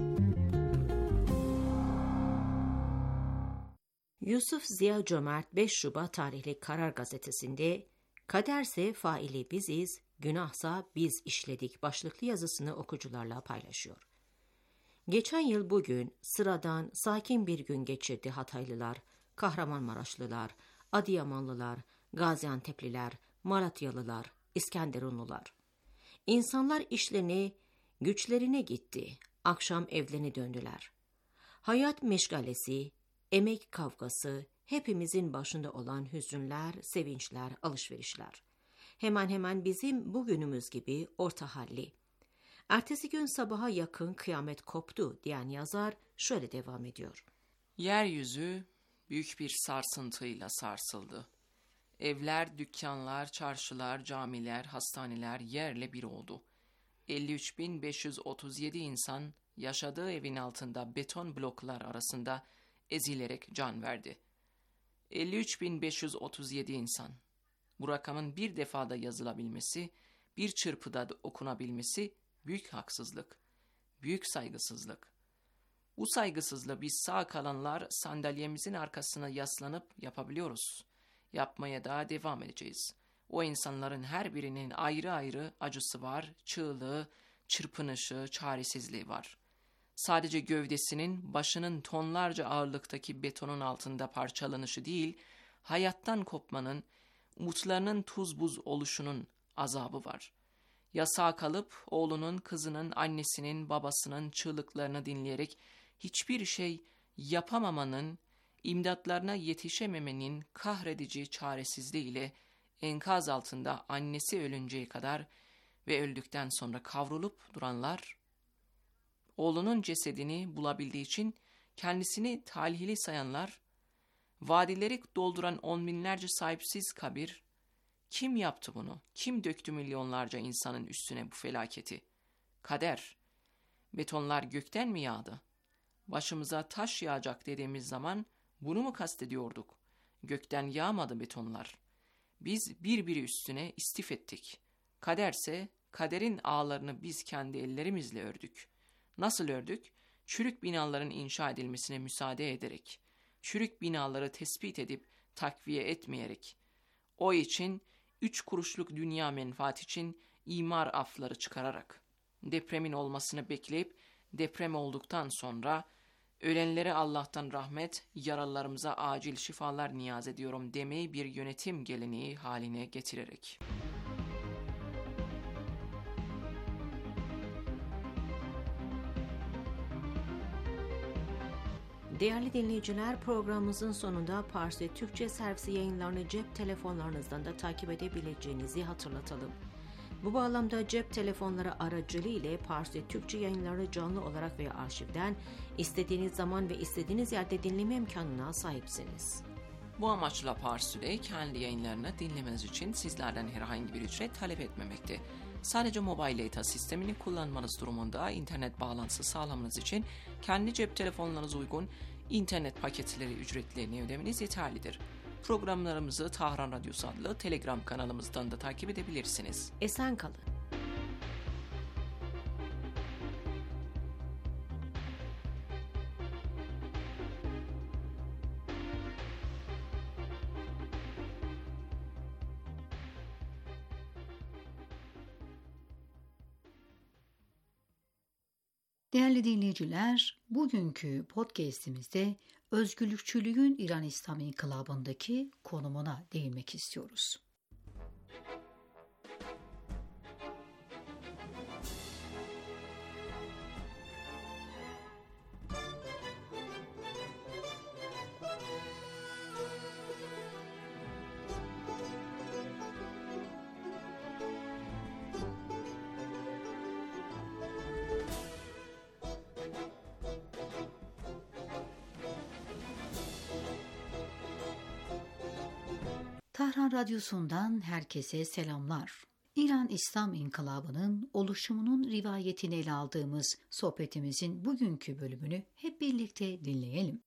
Yusuf Ziya Cömert beş Şubat tarihli Karar Gazetesi'nde "Kaderse faili biziz, günahsa biz işledik" başlıklı yazısını okuyucularla paylaşıyor. Geçen yıl bugün sıradan sakin bir gün geçirdi Hataylılar, Kahramanmaraşlılar, Adıyamanlılar, Gaziantep'liler, Malatyalılar, İskenderunlular. İnsanlar işlerine, güçlerine gitti, akşam evlerine döndüler. Hayat meşgalesi, emek kavgası, hepimizin başında olan hüzünler, sevinçler, alışverişler. Hemen hemen bizim bugünümüz gibi orta halli. Ertesi gün sabaha yakın kıyamet koptu diyen yazar şöyle devam ediyor. Yeryüzü büyük bir sarsıntıyla sarsıldı. Evler, dükkanlar, çarşılar, camiler, hastaneler yerle bir oldu. elli üç bin beş yüz otuz yedi insan yaşadığı evin altında beton bloklar arasında ezilerek can verdi. elli üç bin beş yüz otuz yedi insan. Bu rakamın bir defada yazılabilmesi, bir çırpıda okunabilmesi büyük haksızlık, büyük saygısızlık. Bu saygısızlığı biz sağ kalanlar sandalyemizin arkasına yaslanıp yapabiliyoruz. Yapmaya da devam edeceğiz. O insanların her birinin ayrı ayrı acısı var, çığlığı, çırpınışı, çaresizliği var. Sadece gövdesinin, başının tonlarca ağırlıktaki betonun altında parçalanışı değil, hayattan kopmanın, umutlarının tuz buz oluşunun azabı var. Ya sağ kalıp oğlunun, kızının, annesinin, babasının çığlıklarını dinleyerek hiçbir şey yapamamanın, imdatlarına yetişememenin kahredici çaresizliğiyle enkaz altında annesi ölünceye kadar ve öldükten sonra kavrulup duranlar, oğlunun cesedini bulabildiği için kendisini talihli sayanlar, vadileri dolduran on binlerce sahipsiz kabir, kim yaptı bunu? Kim döktü milyonlarca insanın üstüne bu felaketi? Kader. Betonlar gökten mi yağdı? Başımıza taş yağacak dediğimiz zaman bunu mu kastediyorduk? Gökten yağmadı betonlar. Biz birbiri üstüne istif ettik. Kaderse kaderin ağlarını biz kendi ellerimizle ördük. Nasıl ördük? Çürük binaların inşa edilmesine müsaade ederek. Çürük binaları tespit edip takviye etmeyerek. O için üç kuruşluk dünya menfaat için imar afları çıkararak. Depremin olmasını bekleyip deprem olduktan sonra ölenlere Allah'tan rahmet, yaralılarımıza acil şifalar niyaz ediyorum demeyi bir yönetim geleneği haline getirerek. Değerli dinleyiciler, programımızın sonunda Parsi Türkçe servisi yayınlarını cep telefonlarınızdan da takip edebileceğinizi hatırlatalım. Bu bağlamda cep telefonları aracılığıyla Parsi Türkçe yayınları canlı olarak veya arşivden istediğiniz zaman ve istediğiniz yerde dinleme imkanına sahipsiniz. Bu amaçla Parsi'de kendi yayınlarını dinlemeniz için sizlerden herhangi bir ücret talep etmemekte. Sadece mobile data sistemini kullanmanız durumunda internet bağlantısı sağlamanız için kendi cep telefonlarınıza uygun internet paketleri ücretlerini ödemeniz yeterlidir. Programlarımızı Tahran Radyosu adlı Telegram kanalımızdan da takip edebilirsiniz. Esen kalın. Değerli dinleyiciler, bugünkü podcast'imizde özgürlükçülüğün İran İslam İnkılabı'ndaki konumuna değinmek istiyoruz. Tahran Radyosu'ndan herkese selamlar. İran İslam İnkılabı'nın oluşumunun rivayetini ele aldığımız sohbetimizin bugünkü bölümünü hep birlikte dinleyelim.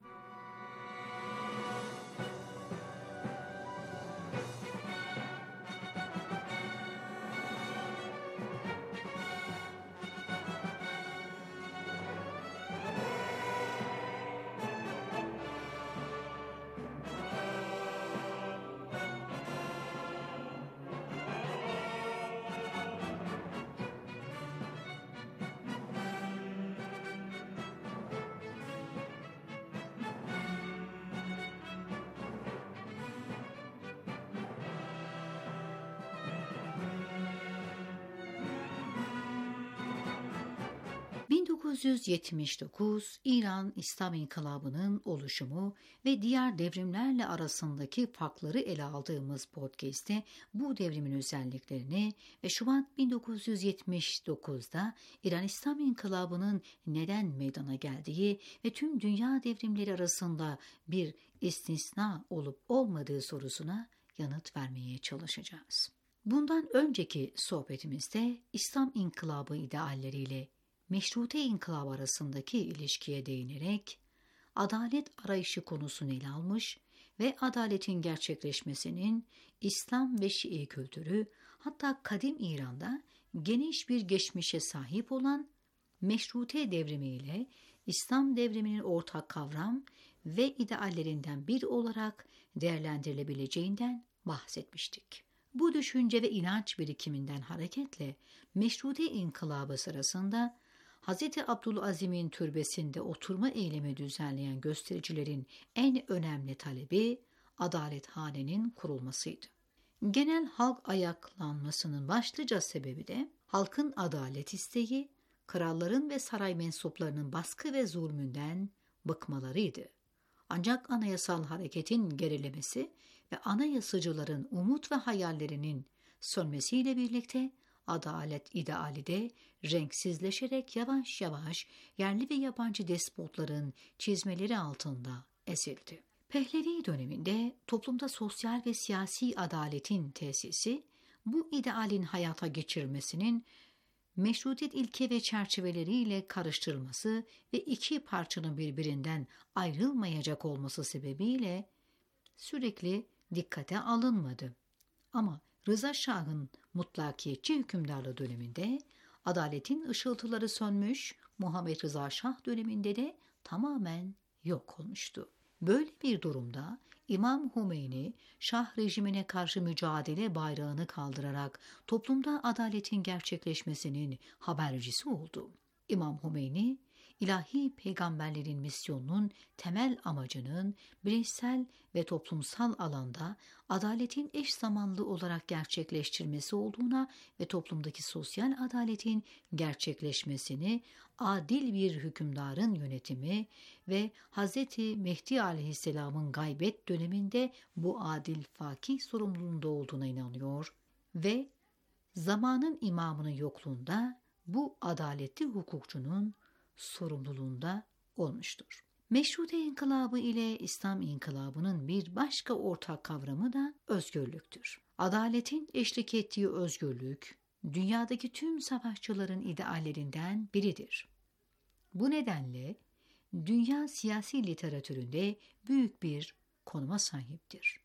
bin dokuz yüz yetmiş dokuz İran İslam İnkılabı'nın oluşumu ve diğer devrimlerle arasındaki farkları ele aldığımız podcast'te bu devrimin özelliklerini ve Şubat bin dokuz yüz yetmiş dokuzda İran İslam İnkılabı'nın neden meydana geldiği ve tüm dünya devrimleri arasında bir istisna olup olmadığı sorusuna yanıt vermeye çalışacağız. Bundan önceki sohbetimizde İslam İnkılabı idealleriyle Meşrute İnkılabı arasındaki ilişkiye değinerek adalet arayışı konusunu ele almış ve adaletin gerçekleşmesinin İslam ve Şii kültürü, hatta kadim İran'da geniş bir geçmişe sahip olan Meşrute devrimiyle İslam devriminin ortak kavram ve ideallerinden biri olarak değerlendirilebileceğinden bahsetmiştik. Bu düşünce ve inanç birikiminden hareketle Meşrute İnkılabı sırasında Hz. Abdülazim'in türbesinde oturma eylemi düzenleyen göstericilerin en önemli talebi adalethanenin kurulmasıydı. Genel halk ayaklanmasının başlıca sebebi de halkın adalet isteği, kralların ve saray mensuplarının baskı ve zulmünden bıkmalarıydı. Ancak anayasal hareketin gerilemesi ve anayasacıların umut ve hayallerinin sönmesiyle birlikte adalet ideali de renksizleşerek yavaş yavaş yerli ve yabancı despotların çizmeleri altında ezildi. Pehlevi döneminde toplumda sosyal ve siyasi adaletin tesisi, bu idealin hayata geçirmesinin meşrutiyet ilke ve çerçeveleriyle karıştırılması ve iki parçanın birbirinden ayrılmayacak olması sebebiyle sürekli dikkate alınmadı. Ama Rıza Şah'ın mutlakiyetçi hükümdarlığı döneminde adaletin ışıltıları sönmüş, Muhammed Rıza Şah döneminde de tamamen yok olmuştu. Böyle bir durumda İmam Hümeyni, Şah rejimine karşı mücadele bayrağını kaldırarak toplumda adaletin gerçekleşmesinin habercisi oldu. İmam Hümeyni, ilahi peygamberlerin misyonunun temel amacının bireysel ve toplumsal alanda adaletin eş zamanlı olarak gerçekleştirmesi olduğuna ve toplumdaki sosyal adaletin gerçekleşmesini adil bir hükümdarın yönetimi ve Hz. Mehdi Aleyhisselam'ın gaybet döneminde bu adil fakih sorumluluğunda olduğuna inanıyor ve zamanın imamının yokluğunda bu adaletli hukukçunun sorumluluğunda olmuştur. Meşrute İnkılabı ile İslam İnkılabı'nın bir başka ortak kavramı da özgürlüktür. Adaletin eşlik ettiği özgürlük, dünyadaki tüm savaşçıların ideallerinden biridir. Bu nedenle dünya siyasi literatüründe büyük bir konuma sahiptir.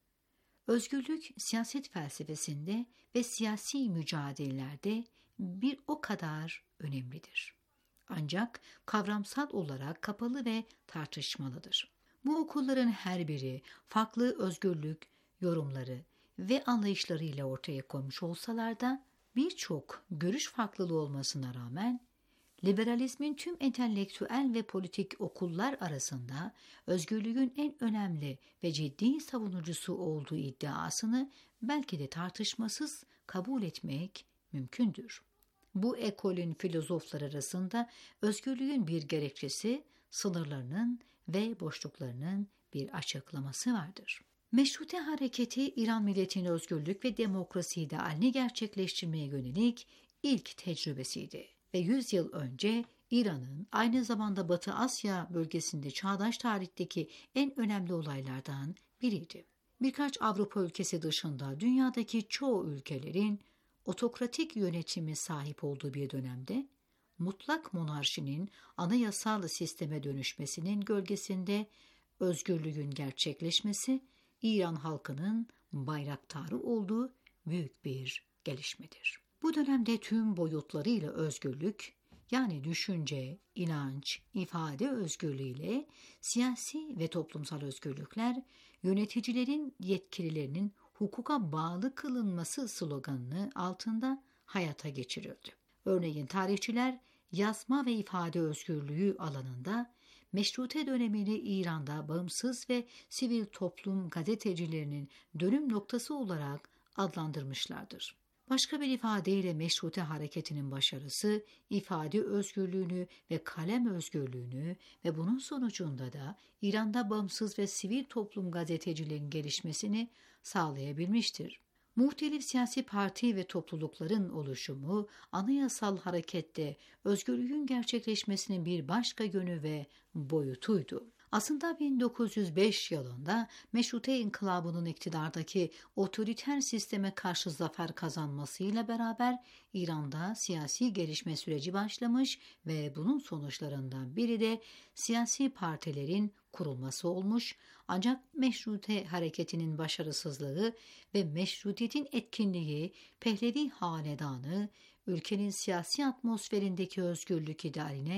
Özgürlük siyaset felsefesinde ve siyasi mücadelelerde bir o kadar önemlidir. Ancak kavramsal olarak kapalı ve tartışmalıdır. Bu okulların her biri farklı özgürlük yorumları ve anlayışlarıyla ortaya koymuş olsalar da birçok görüş farklılığı olmasına rağmen liberalizmin tüm entelektüel ve politik okullar arasında özgürlüğün en önemli ve ciddi savunucusu olduğu iddiasını belki de tartışmasız kabul etmek mümkündür. Bu ekolün filozoflar arasında özgürlüğün bir gerekçesi, sınırlarının ve boşluklarının bir açıklaması vardır. Meşrute hareketi İran milletinin özgürlük ve demokrasi idealini gerçekleştirmeye yönelik ilk tecrübesiydi ve yüz yıl önce İran'ın aynı zamanda Batı Asya bölgesinde çağdaş tarihteki en önemli olaylardan biriydi. Birkaç Avrupa ülkesi dışında dünyadaki çoğu ülkelerin otokratik yönetimi sahip olduğu bir dönemde mutlak monarşinin anayasal sisteme dönüşmesinin gölgesinde özgürlüğün gerçekleşmesi İran halkının bayraktarı olduğu büyük bir gelişmedir. Bu dönemde tüm boyutlarıyla özgürlük, yani düşünce, inanç, ifade özgürlüğüyle siyasi ve toplumsal özgürlükler, yöneticilerin yetkililerinin hukuka bağlı kılınması sloganını altında hayata geçirildi. Örneğin tarihçiler yazma ve ifade özgürlüğü alanında Meşrute dönemini İran'da bağımsız ve sivil toplum gazetecilerinin dönüm noktası olarak adlandırmışlardır. Başka bir ifadeyle Meşrute hareketinin başarısı, ifade özgürlüğünü ve kalem özgürlüğünü ve bunun sonucunda da İran'da bağımsız ve sivil toplum gazetecilerin gelişmesini sağlayabilmiştir. Muhtelif siyasi parti ve toplulukların oluşumu, anayasal harekette özgürlüğün gerçekleşmesinin bir başka yönü ve boyutuydu. Aslında bin dokuz yüz beş yılında Meşrute İnkılabı'nın iktidardaki otoriter sisteme karşı zafer kazanmasıyla beraber İran'da siyasi gelişme süreci başlamış ve bunun sonuçlarından biri de siyasi partilerin kurulması olmuş, ancak Meşrute hareketinin başarısızlığı ve meşrutiyetin etkinliği Pehlevi hanedanı ülkenin siyasi atmosferindeki özgürlük idealine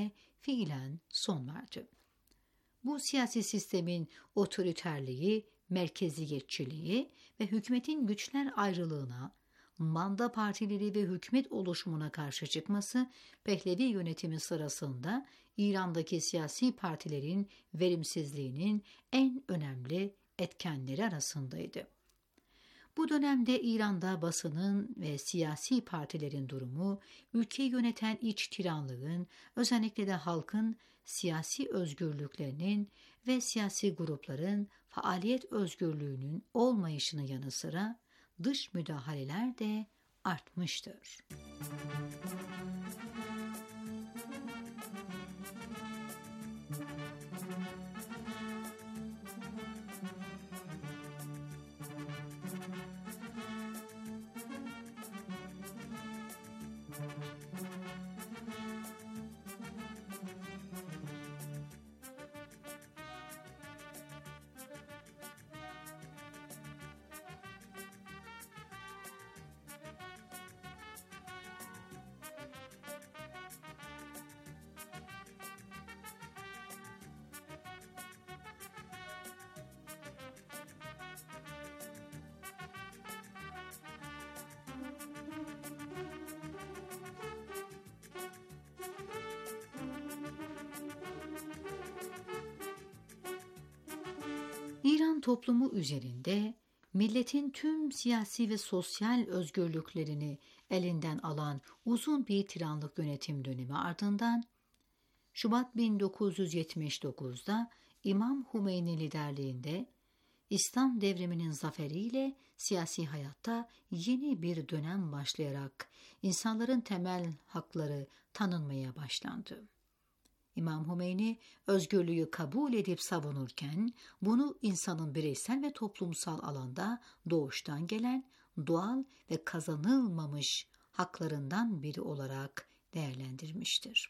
fiilen son verdi. Bu siyasi sistemin otoriterliği, merkeziyetçiliği ve hükümetin güçler ayrılığına, manda partileri ve hükümet oluşumuna karşı çıkması Pehlevi yönetimi sırasında İran'daki siyasi partilerin verimsizliğinin en önemli etkenleri arasındaydı. Bu dönemde İran'da basının ve siyasi partilerin durumu, ülkeyi yöneten iç tiranlığın, özellikle de halkın siyasi özgürlüklerinin ve siyasi grupların faaliyet özgürlüğünün olmayışının yanı sıra dış müdahaleler de artmıştır. İran toplumu üzerinde milletin tüm siyasi ve sosyal özgürlüklerini elinden alan uzun bir tiranlık yönetim dönemi ardından Şubat bin dokuz yüz yetmiş dokuzda İmam Hümeyni liderliğinde İslam devriminin zaferiyle siyasi hayatta yeni bir dönem başlayarak insanların temel hakları tanınmaya başlandı. İmam Hümeyni özgürlüğü kabul edip savunurken bunu insanın bireysel ve toplumsal alanda doğuştan gelen doğal ve kazanılmamış haklarından biri olarak değerlendirmiştir.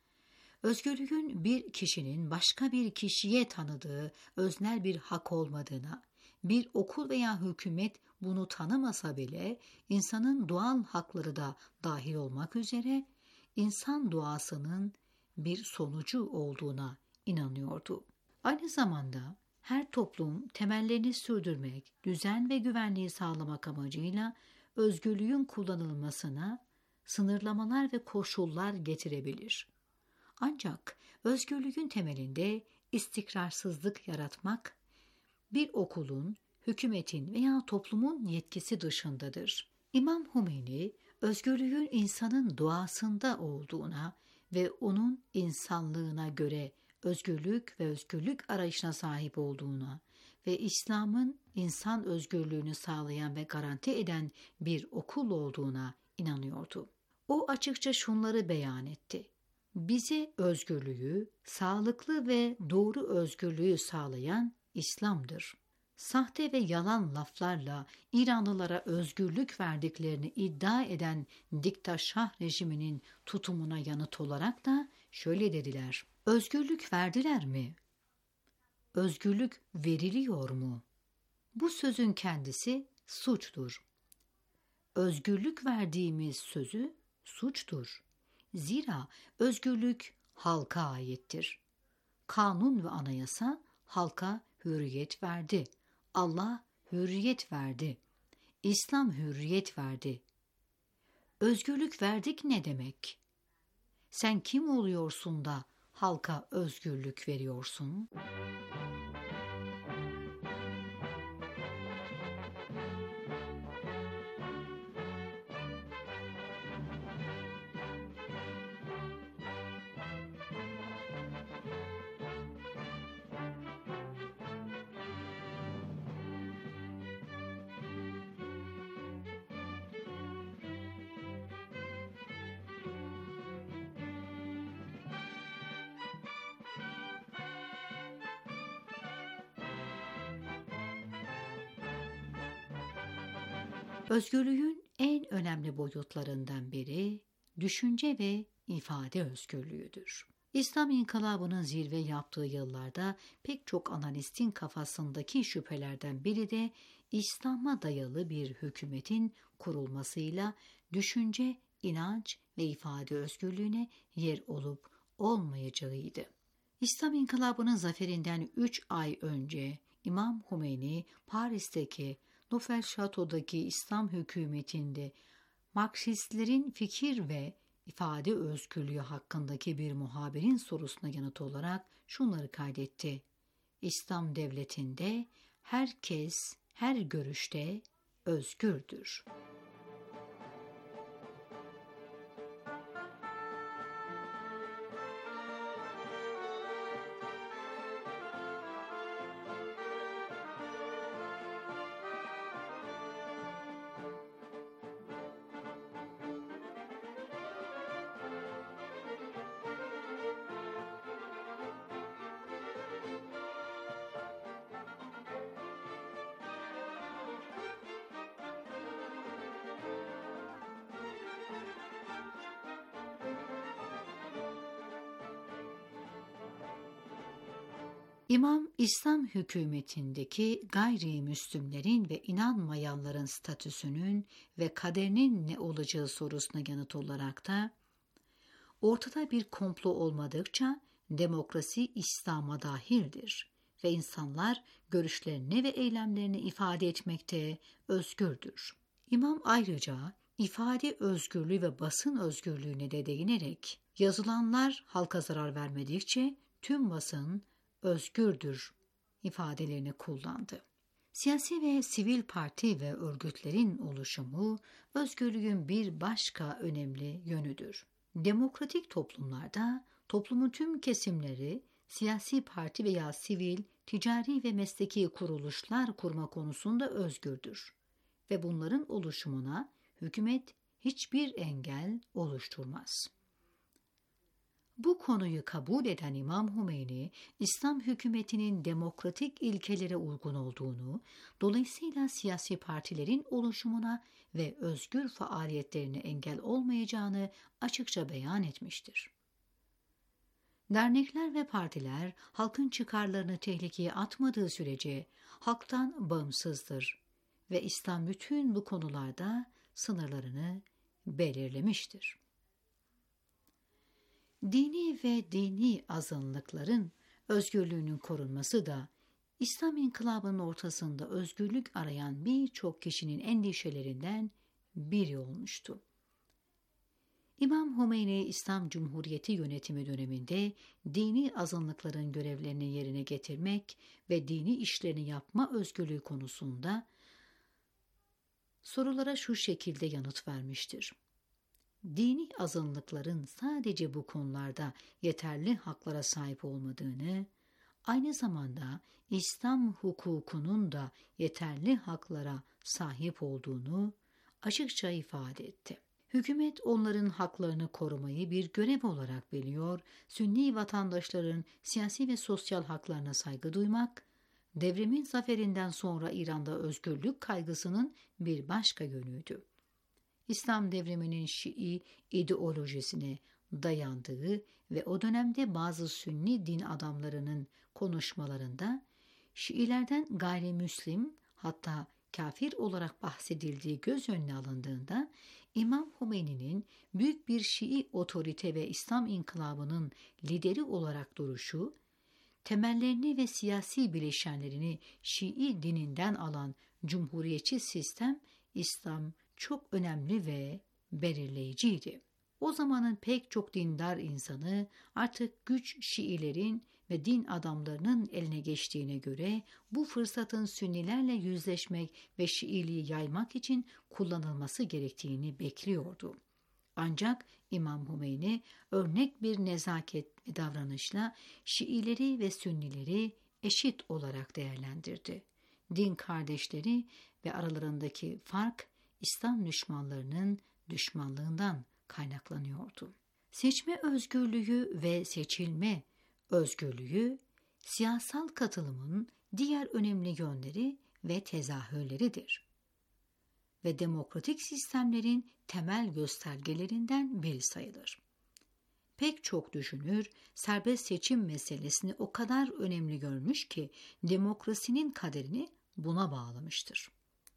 Özgürlüğün bir kişinin başka bir kişiye tanıdığı öznel bir hak olmadığına, bir okul veya hükümet bunu tanımasa bile insanın doğal hakları da dahil olmak üzere insan doğasının bir sonucu olduğuna inanıyordu. Aynı zamanda her toplum temellerini sürdürmek, düzen ve güvenliği sağlamak amacıyla özgürlüğün kullanılmasına sınırlamalar ve koşullar getirebilir. Ancak özgürlüğün temelinde istikrarsızlık yaratmak bir okulun, hükümetin veya toplumun yetkisi dışındadır. İmam Hümeyni, özgürlüğün insanın doğasında olduğuna ve onun insanlığına göre özgürlük ve özgürlük arayışına sahip olduğuna ve İslam'ın insan özgürlüğünü sağlayan ve garanti eden bir okul olduğuna inanıyordu. O açıkça şunları beyan etti: bize özgürlüğü, sağlıklı ve doğru özgürlüğü sağlayan İslam'dır. Sahte ve yalan laflarla İranlılara özgürlük verdiklerini iddia eden Diktaşah rejiminin tutumuna yanıt olarak da şöyle dediler: özgürlük verdiler mi? Özgürlük veriliyor mu? Bu sözün kendisi suçtur. Özgürlük verdiğimiz sözü suçtur. Zira özgürlük halka aittir. Kanun ve anayasa halka hürriyet verdi. Allah hürriyet verdi. İslam hürriyet verdi. Özgürlük verdik ne demek? Sen kim oluyorsun da halka özgürlük veriyorsun? Özgürlüğün en önemli boyutlarından biri düşünce ve ifade özgürlüğüdür. İslam İnkılabı'nın zirve yaptığı yıllarda pek çok analistin kafasındaki şüphelerden biri de İslam'a dayalı bir hükümetin kurulmasıyla düşünce, inanç ve ifade özgürlüğüne yer olup olmayacağıydı. İslam İnkılabı'nın zaferinden üç ay önce İmam Hümeyni Paris'teki Nofel Şato'daki İslam hükümetinde Marksistlerin fikir ve ifade özgürlüğü hakkındaki bir muhabirin sorusuna yanıt olarak şunları kaydetti. İslam devletinde herkes her görüşte özgürdür. İmam, İslam hükümetindeki gayrimüslimlerin ve inanmayanların statüsünün ve kaderinin ne olacağı sorusuna yanıt olarak da, ortada bir komplo olmadıkça demokrasi İslam'a dahildir ve insanlar görüşlerini ve eylemlerini ifade etmekte özgürdür. İmam ayrıca ifade özgürlüğü ve basın özgürlüğüne de değinerek, yazılanlar halka zarar vermedikçe tüm basın özgürdür ifadelerini kullandı. Siyasi ve sivil parti ve örgütlerin oluşumu özgürlüğün bir başka önemli yönüdür. Demokratik toplumlarda toplumun tüm kesimleri siyasi parti veya sivil, ticari ve mesleki kuruluşlar kurma konusunda özgürdür ve bunların oluşumuna hükümet hiçbir engel oluşturmaz. Bu konuyu kabul eden İmam Hümeyni, İslam hükümetinin demokratik ilkelere uygun olduğunu, dolayısıyla siyasi partilerin oluşumuna ve özgür faaliyetlerine engel olmayacağını açıkça beyan etmiştir. Dernekler ve partiler halkın çıkarlarını tehlikeye atmadığı sürece halktan bağımsızdır ve İslam bütün bu konularda sınırlarını belirlemiştir. Dini ve dini azınlıkların özgürlüğünün korunması da İslam İnkılabı'nın ortasında özgürlük arayan birçok kişinin endişelerinden biri olmuştu. İmam Hümeyni İslam Cumhuriyeti yönetimi döneminde dini azınlıkların görevlerini yerine getirmek ve dini işlerini yapma özgürlüğü konusunda sorulara şu şekilde yanıt vermiştir. Dini azınlıkların sadece bu konularda yeterli haklara sahip olmadığını, aynı zamanda İslam hukukunun da yeterli haklara sahip olduğunu açıkça ifade etti. Hükümet onların haklarını korumayı bir görev olarak biliyor, Sünni vatandaşların siyasi ve sosyal haklarına saygı duymak, devrimin zaferinden sonra İran'da özgürlük kaygısının bir başka yönüydü. İslam devriminin Şii ideolojisine dayandığı ve o dönemde bazı Sünni din adamlarının konuşmalarında Şiilerden gayrimüslim hatta kafir olarak bahsedildiği göz önüne alındığında İmam Hümeyni'nin büyük bir Şii otorite ve İslam İnkılabı'nın lideri olarak duruşu, temellerini ve siyasi bileşenlerini Şii dininden alan cumhuriyetçi sistem İslam çok önemli ve belirleyiciydi. O zamanın pek çok dindar insanı artık güç Şiilerin ve din adamlarının eline geçtiğine göre bu fırsatın Sünnilerle yüzleşmek ve Şiiliği yaymak için kullanılması gerektiğini bekliyordu. Ancak İmam Hümeyni örnek bir nezaket ve davranışla Şiileri ve Sünnileri eşit olarak değerlendirdi. Din kardeşleri ve aralarındaki fark İslam düşmanlarının düşmanlığından kaynaklanıyordu. Seçme özgürlüğü ve seçilme özgürlüğü, siyasal katılımın diğer önemli yönleri ve tezahürleridir ve demokratik sistemlerin temel göstergelerinden biri sayılır. Pek çok düşünür, serbest seçim meselesini o kadar önemli görmüş ki demokrasinin kaderini buna bağlamıştır.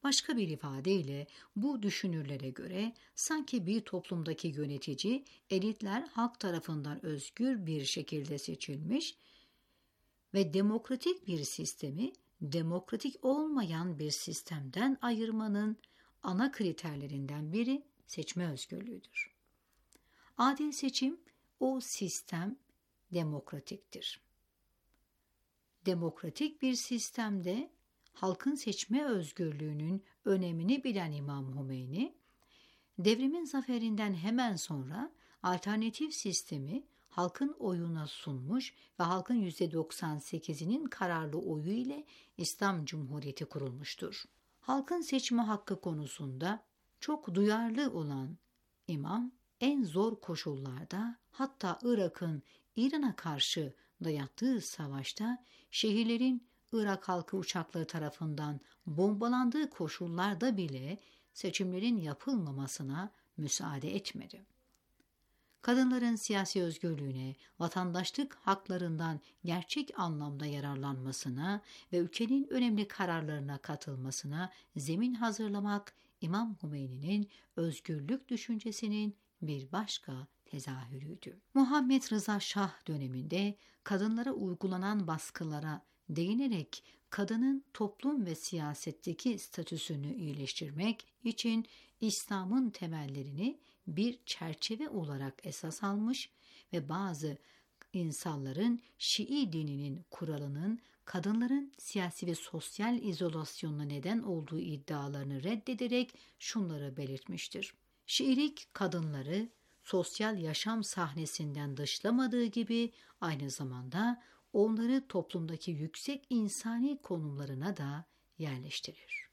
Başka bir ifadeyle bu düşünürlere göre sanki bir toplumdaki yönetici elitler halk tarafından özgür bir şekilde seçilmiş ve demokratik bir sistemi demokratik olmayan bir sistemden ayırmanın ana kriterlerinden biri seçme özgürlüğüdür. Adil seçim o sistem demokratiktir. Demokratik bir sistemde halkın seçme özgürlüğünün önemini bilen İmam Hümeyni, devrimin zaferinden hemen sonra alternatif sistemi halkın oyuna sunmuş ve halkın yüzde doksan sekizinin kararlı oyu ile İslam Cumhuriyeti kurulmuştur. Halkın seçme hakkı konusunda çok duyarlı olan İmam, en zor koşullarda, hatta Irak'ın İran'a karşı dayattığı savaşta şehirlerin Irak halkı uçakları tarafından bombalandığı koşullarda bile seçimlerin yapılmamasına müsaade etmedi. Kadınların siyasi özgürlüğüne, vatandaşlık haklarından gerçek anlamda yararlanmasına ve ülkenin önemli kararlarına katılmasına zemin hazırlamak İmam Hümeyni'nin özgürlük düşüncesinin bir başka tezahürüydü. Muhammed Rıza Şah döneminde kadınlara uygulanan baskılara değinerek kadının toplum ve siyasetteki statüsünü iyileştirmek için İslam'ın temellerini bir çerçeve olarak esas almış ve bazı insanların Şii dininin kuralının kadınların siyasi ve sosyal izolasyonuna neden olduğu iddialarını reddederek şunları belirtmiştir. Şiilik kadınları sosyal yaşam sahnesinden dışlamadığı gibi aynı zamanda onları toplumdaki yüksek insani konumlarına da yerleştirir.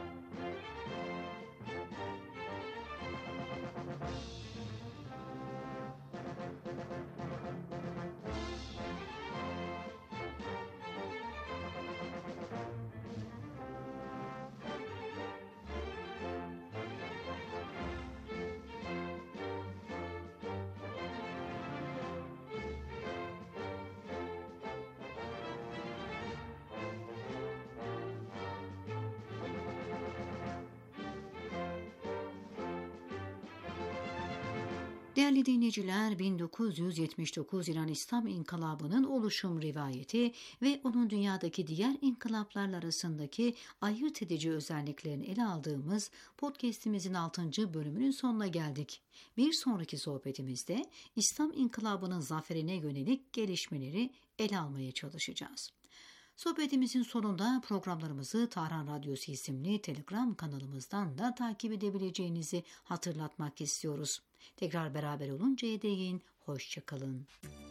Değerli dinleyiciler, bin dokuz yüz yetmiş dokuz İran İslam İnkılabı'nın oluşum rivayeti ve onun dünyadaki diğer inkılaplarla arasındaki ayırt edici özelliklerini ele aldığımız podcast'imizin altıncı bölümünün sonuna geldik. Bir sonraki sohbetimizde İslam İnkılabı'nın zaferine yönelik gelişmeleri ele almaya çalışacağız. Sohbetimizin sonunda programlarımızı Tahran Radyosu isimli Telegram kanalımızdan da takip edebileceğinizi hatırlatmak istiyoruz. Tekrar beraber oluncaya değin, hoşça kalın.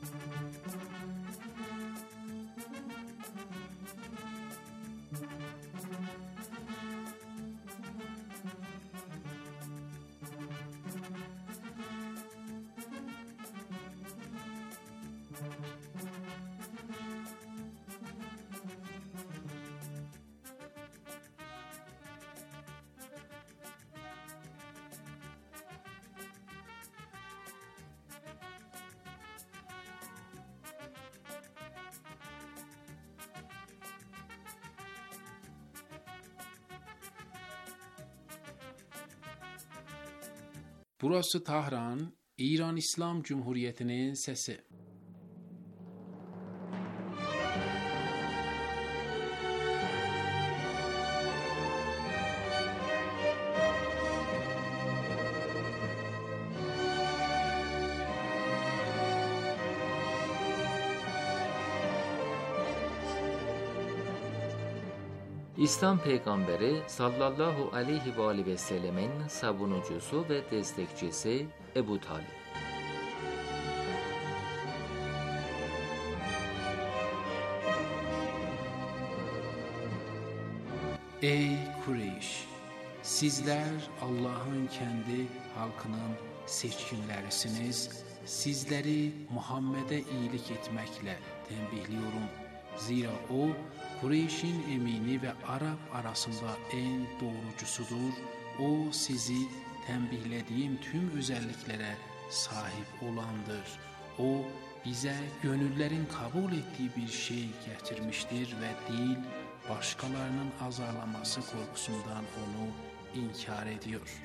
Burası Tahran, İran İslam Cumhuriyeti'nin sesi. İslam Peygamberi sallallahu aleyhi ve aleyhi ve sellemin savunucusu ve destekçisi Ebu Talib. Ey Kureyş! Sizler Allah'ın kendi halkının seçkinlerisiniz. Sizleri Muhammed'e iyilik etmekle tembihliyorum. Zira o, Kureyş'in emini ve Arap arasında en doğrucusudur. O sizi tembihlediğim tüm özelliklere sahip olandır. O bize gönüllerin kabul ettiği bir şey getirmiştir ve değil başkalarının azarlaması korkusundan onu inkar ediyor.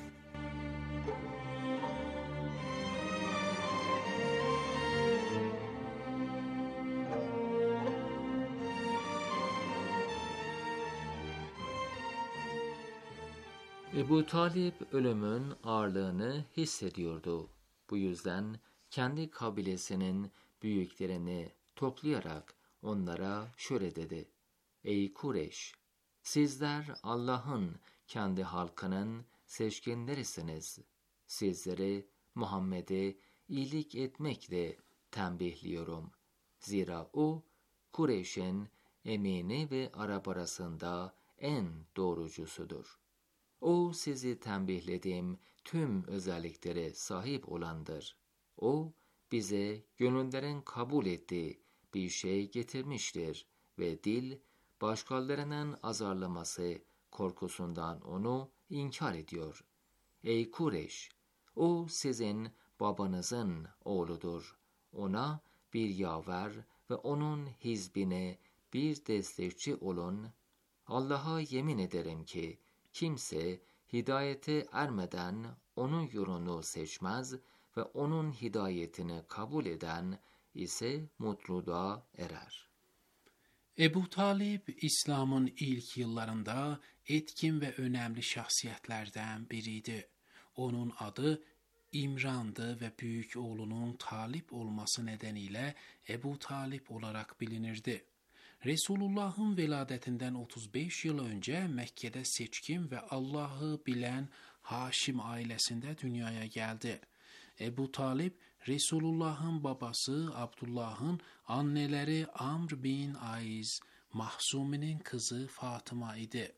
Ebu Talip ölümün ağırlığını hissediyordu. Bu yüzden kendi kabilesinin büyüklerini toplayarak onlara şöyle dedi: Ey Kureyş! Sizler Allah'ın kendi halkının seçkinlerisiniz. Sizleri Muhammed'e iyilik etmekle tembihliyorum. Zira o, Kureyş'in emini ve Arap arasında en doğrucusudur. O sizi tembihlediğim tüm özelliklere sahip olandır. O bize gönüllerin kabul ettiği bir şey getirmiştir ve dil başkalarının azarlaması korkusundan onu inkar ediyor. Ey Kureyş! O sizin babanızın oğludur. Ona bir yaver ve onun hizbine bir destekçi olun. Allah'a yemin ederim ki kimse hidayete ermeden onun yolunu seçmez ve onun hidayetini kabul eden ise mutluluğa erer. Ebu Talip, İslam'ın ilk yıllarında etkin ve önemli şahsiyetlerden biriydi. Onun adı İmran'dı ve büyük oğlunun Talip olması nedeniyle Ebu Talip olarak bilinirdi. Resulullah'ın veladetinden otuz beş yıl önce Mekke'de seçkin ve Allah'ı bilen Haşim ailesinde dünyaya geldi. Ebu Talip, Resulullah'ın babası Abdullah'ın anneleri Amr bin Aiz, Mahzumi'nin kızı Fatıma idi.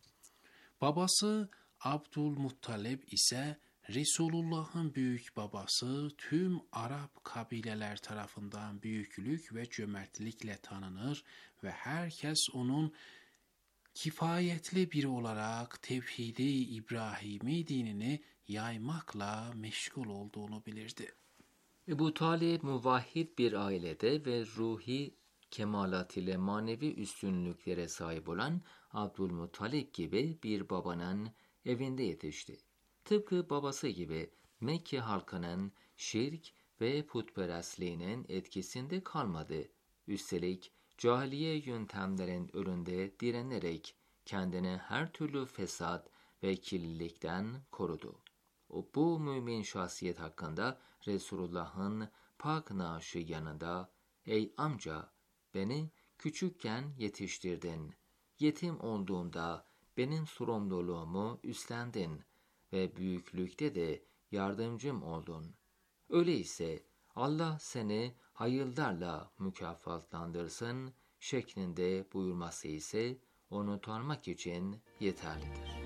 Babası Abdülmuttalib ise Resulullah'ın büyük babası, tüm Arap kabileler tarafından büyüklük ve cömertlikle tanınır ve herkes onun kifayetli biri olarak tevhid-i İbrahimi dinini yaymakla meşgul olduğunu bilirdi. Ebu Talib muvahhid bir ailede ve ruhi kemalat ile manevi üstünlüklere sahip olan Abdülmuttalib gibi bir babanın evinde yetişti. Tıpkı babası gibi Mekke halkının şirk ve putperestliğinin etkisinde kalmadı. Üstelik cahiliye yöntemlerin önünde direnerek kendini her türlü fesat ve kirlilikten korudu. O bu mümin şahsiyet hakkında Resulullah'ın pak naaşı yanında, ''Ey amca, beni küçükken yetiştirdin. Yetim olduğumda benim sorumluluğumu üstlendin ve büyüklükte de yardımcım oldun. Öyleyse Allah seni hayırlarla mükafatlandırsın.'' şeklinde buyurması ise onu tanımak için yeterlidir.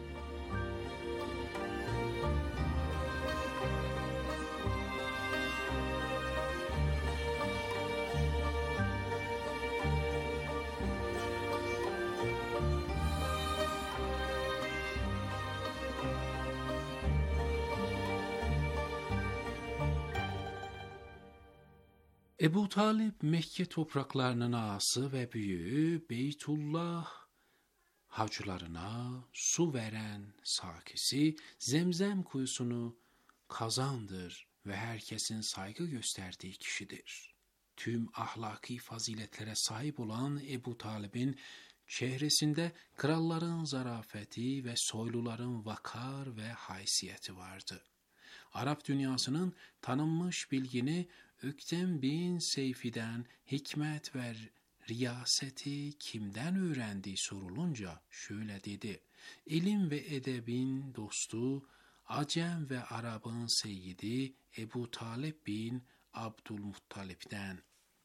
Ebu Talip, Mekke topraklarının ağası ve büyüğü, Beytullah hacılarına su veren sakisi, Zemzem kuyusunu kazandır ve herkesin saygı gösterdiği kişidir. Tüm ahlaki faziletlere sahip olan Ebu Talib'in çehresinde kralların zarafeti ve soyluların vakar ve haysiyeti vardı. Arap dünyasının tanınmış bilgini Öktem bin Seyfi'den hikmet ve riyaseti kimden öğrendiği sorulunca şöyle dedi: İlim ve edebin dostu, Acem ve Arap'ın seyyidi Ebu Talib bin Abdülmuttalip'ten.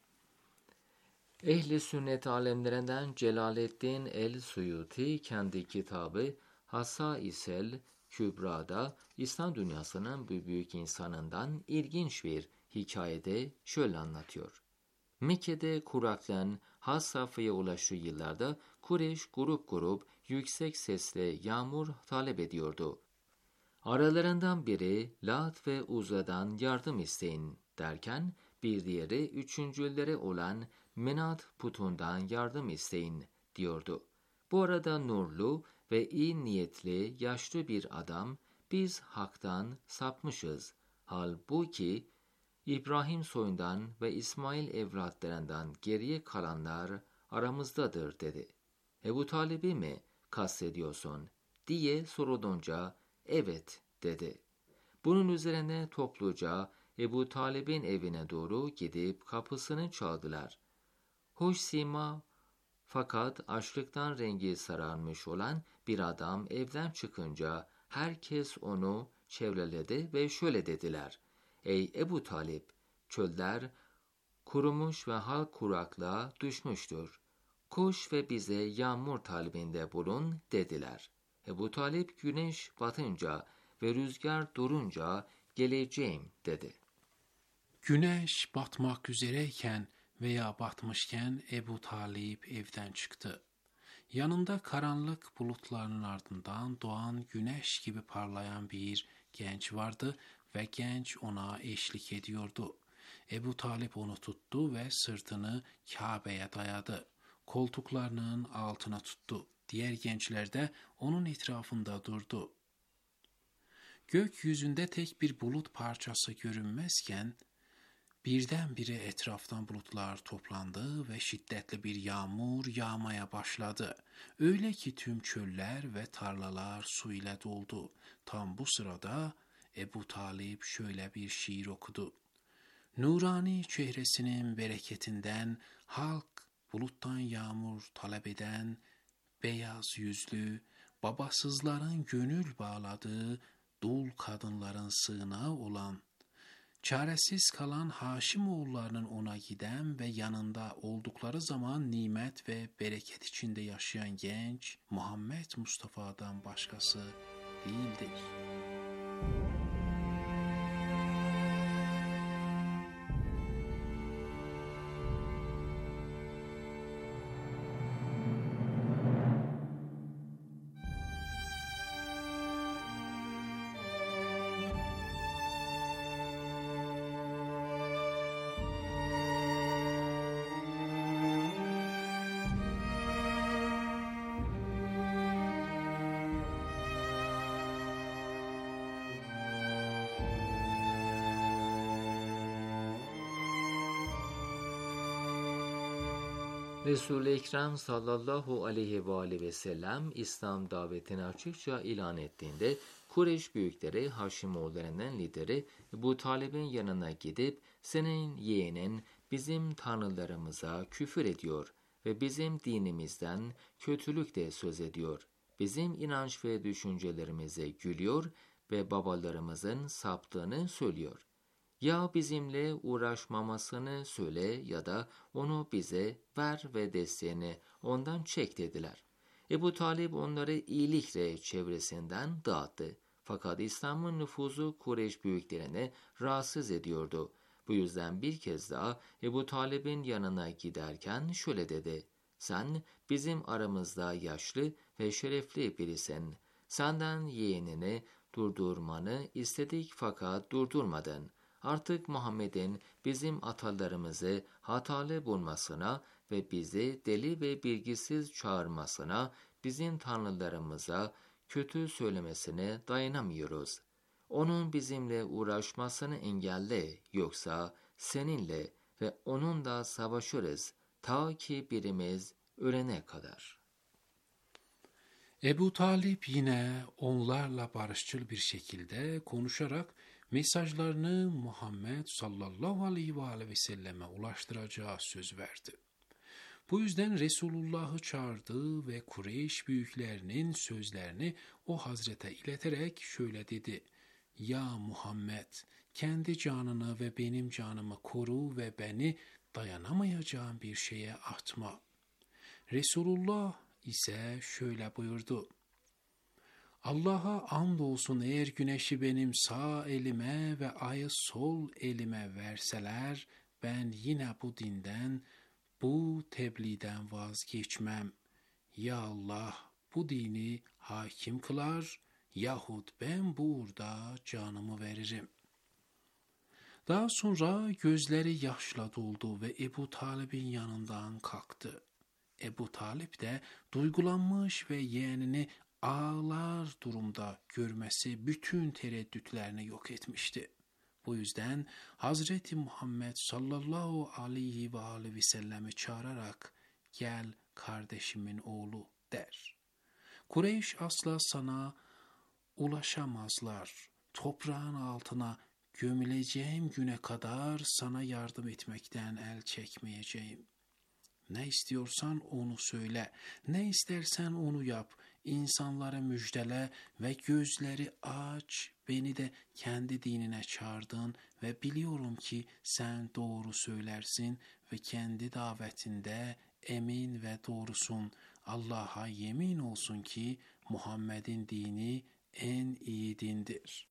Ehli sünnet alemlerinden Celaleddin el-Suyuti kendi kitabı Hasâisel Kübra'da İslam dünyasının bu büyük insanından ilginç bir hikayede şöyle anlatıyor. Mekke'de kuraklığın has safhaya ulaştığı yıllarda Kureyş grup grup yüksek sesle yağmur talep ediyordu. Aralarından biri Lat ve Uza'dan yardım isteyin derken bir diğeri üçüncülere olan Menat putundan yardım isteyin diyordu. Bu arada nurlu ve iyi niyetli yaşlı bir adam, biz haktan sapmışız. Halbuki İbrahim soyundan ve İsmail evlatlarından geriye kalanlar aramızdadır dedi. Ebu Talib'i mi kastediyorsun diye sorulunca evet dedi. Bunun üzerine topluca Ebu Talib'in evine doğru gidip kapısını çaldılar. Hoş sima fakat açlıktan rengi sararmış olan bir adam evden çıkınca herkes onu çevreledi ve şöyle dediler. Ey Ebu Talib, çöller kurumuş ve halk kuraklığa düşmüştür. Koş ve bize yağmur talebinde bulun dediler. Ebu Talib güneş batınca ve rüzgar durunca geleceğim dedi. Güneş batmak üzereyken veya batmışken Ebu Talib evden çıktı. Yanında karanlık bulutların ardından doğan güneş gibi parlayan bir genç vardı ve genç ona eşlik ediyordu. Ebu Talib onu tuttu ve sırtını Kabe'ye dayadı. Koltuklarının altına tuttu. Diğer gençler de onun etrafında durdu. Gökyüzünde tek bir bulut parçası görünmezken, birdenbire etraftan bulutlar toplandı ve şiddetli bir yağmur yağmaya başladı. Öyle ki tüm çöller ve tarlalar su ile doldu. Tam bu sırada Ebu Talib şöyle bir şiir okudu. Nurani çehresinin bereketinden halk buluttan yağmur talep eden, beyaz yüzlü, babasızların gönül bağladığı, dul kadınların sığınağı olan, çaresiz kalan Haşimoğullarının ona giden ve yanında oldukları zaman nimet ve bereket içinde yaşayan genç Muhammed Mustafa'dan başkası değildir. Resul-i Ekrem sallallahu aleyhi ve aleyhi ve sellem İslam davetini açıkça ilan ettiğinde Kureyş büyükleri Haşimoğullarının lideri Ebu Talib'in yanına gidip senin yeğenin bizim tanrılarımıza küfür ediyor ve bizim dinimizden kötülük de söz ediyor. Bizim inanç ve düşüncelerimize gülüyor ve babalarımızın saptığını söylüyor. Ya bizimle uğraşmamasını söyle ya da onu bize ver ve desteğini ondan çek dediler. Ebu Talib onları iyilikle çevresinden dağıttı. Fakat İslam'ın nüfuzu Kureyş büyüklerini rahatsız ediyordu. Bu yüzden bir kez daha Ebu Talib'in yanına giderken şöyle dedi. Sen bizim aramızda yaşlı ve şerefli birisin. Senden yeğenini durdurmanı istedik fakat durdurmadın. Artık Muhammed'in bizim atalarımızı hatalı bulmasına ve bizi deli ve bilgisiz çağırmasına, bizim tanrılarımıza kötü söylemesine dayanamıyoruz. Onun bizimle uğraşmasını engelle, yoksa seninle ve onunla savaşırız ta ki birimiz ölene kadar. Ebu Talib yine onlarla barışçıl bir şekilde konuşarak mesajlarını Muhammed sallallahu aleyhi ve aleyhi ve selleme ulaştıracağı söz verdi. Bu yüzden Resulullah'ı çağırdı ve Kureyş büyüklerinin sözlerini o hazrete ileterek şöyle dedi. Ya Muhammed, kendi canını ve benim canımı koru ve beni dayanamayacağım bir şeye atma. Resulullah ise şöyle buyurdu. Allah'a andolsun eğer güneşi benim sağ elime ve ayı sol elime verseler, ben yine bu dinden, bu tebliğden vazgeçmem. Ya Allah bu dini hakim kılar, yahut ben bu uğurda canımı veririm. Daha sonra gözleri yaşla doldu ve Ebu Talib'in yanından kalktı. Ebu Talip de duygulanmış ve yeğenini ağlar durumda görmesi bütün tereddütlerini yok etmişti. Bu yüzden Hazreti Muhammed sallallahu aleyhi ve aleyhi ve sellemi çağırarak gel kardeşimin oğlu der. Kureyş asla sana ulaşamazlar. Toprağın altına gömüleceğim güne kadar sana yardım etmekten el çekmeyeceğim. Ne istiyorsan onu söyle, ne istersen onu yap. İnsanlara müjdele ve gözleri aç. Beni de kendi dinine çağırdın ve biliyorum ki sen doğru söylersin ve kendi davetinde emin ve doğrusun. Allah'a yemin olsun ki Muhammed'in dini en iyi dindir.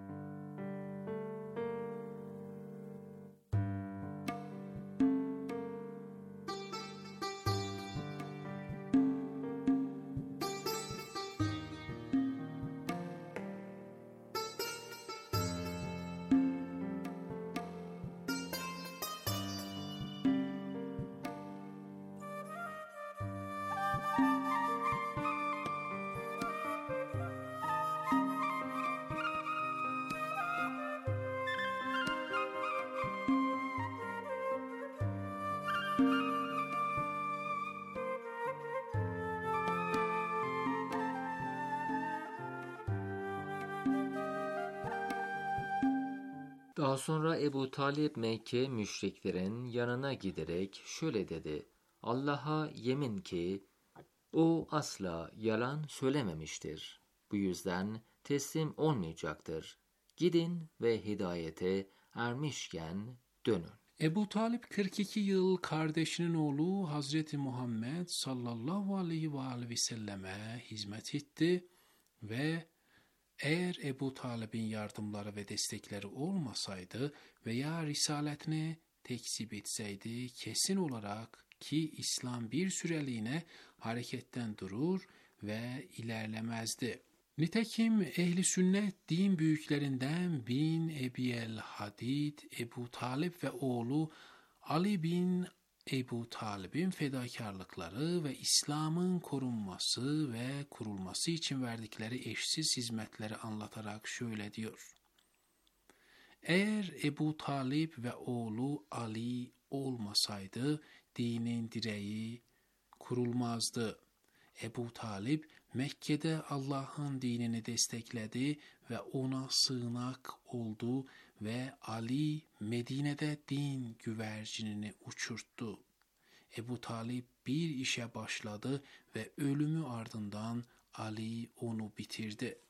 Daha sonra Ebu Talib Mekke müşriklerin yanına giderek şöyle dedi: Allah'a yemin ki o asla yalan söylememiştir. Bu yüzden teslim olmayacaktır. Gidin ve hidayete ermişken dönün. Ebu Talip kırk iki yıl kardeşinin oğlu Hazreti Muhammed sallallahu aleyhi ve aleyhi ve selleme hizmet etti ve eğer Ebu Talib'in yardımları ve destekleri olmasaydı veya risaletini tekzip etseydi kesin olarak ki İslam bir süreliğine hareketten durur ve ilerlemezdi. Nitekim ehli sünnet din büyüklerinden bin Ebi el-Hadid, Ebu Talib ve oğlu Ali bin Ebu Talib'in fedakarlıkları ve İslam'ın korunması ve kurulması için verdikleri eşsiz hizmetleri anlatarak şöyle diyor: Eğer Ebu Talib ve oğlu Ali olmasaydı dinin direği kurulmazdı. Ebu Talib Mekke'de Allah'ın dinini destekledi ve ona sığınak oldu ve Ali Medine'de din güvercinini uçurttu. Ebu Talib bir işe başladı ve ölümü ardından Ali onu bitirdi.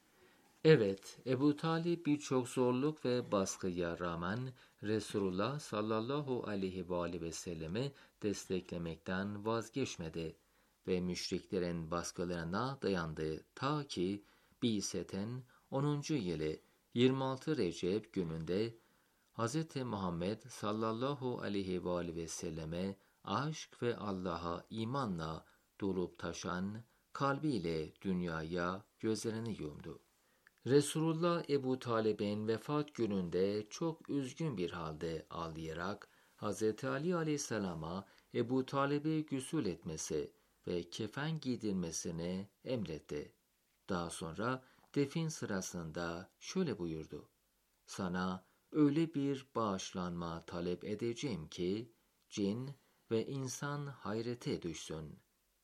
Evet, Ebu Talib birçok zorluk ve baskıya rağmen Resulullah sallallahu aleyhi ve aleyhi ve sellemi desteklemekten vazgeçmedi ve müşriklerin baskılarına dayandı ta ki Bi'setin onuncu yılı yirmi altı Recep gününde Hz. Muhammed sallallahu aleyhi ve aleyhi ve selleme aşk ve Allah'a imanla dolup taşan kalbiyle dünyaya gözlerini yumdu. Resulullah Ebu Talib'in vefat gününde çok üzgün bir halde ağlayarak Hz. Ali aleyhisselama Ebu Talib'i gusül etmesi ve kefen giydirmesini emretti. Daha sonra defin sırasında şöyle buyurdu: Sana öyle bir bağışlanma talep edeceğim ki cin ve insan hayrete düşsün.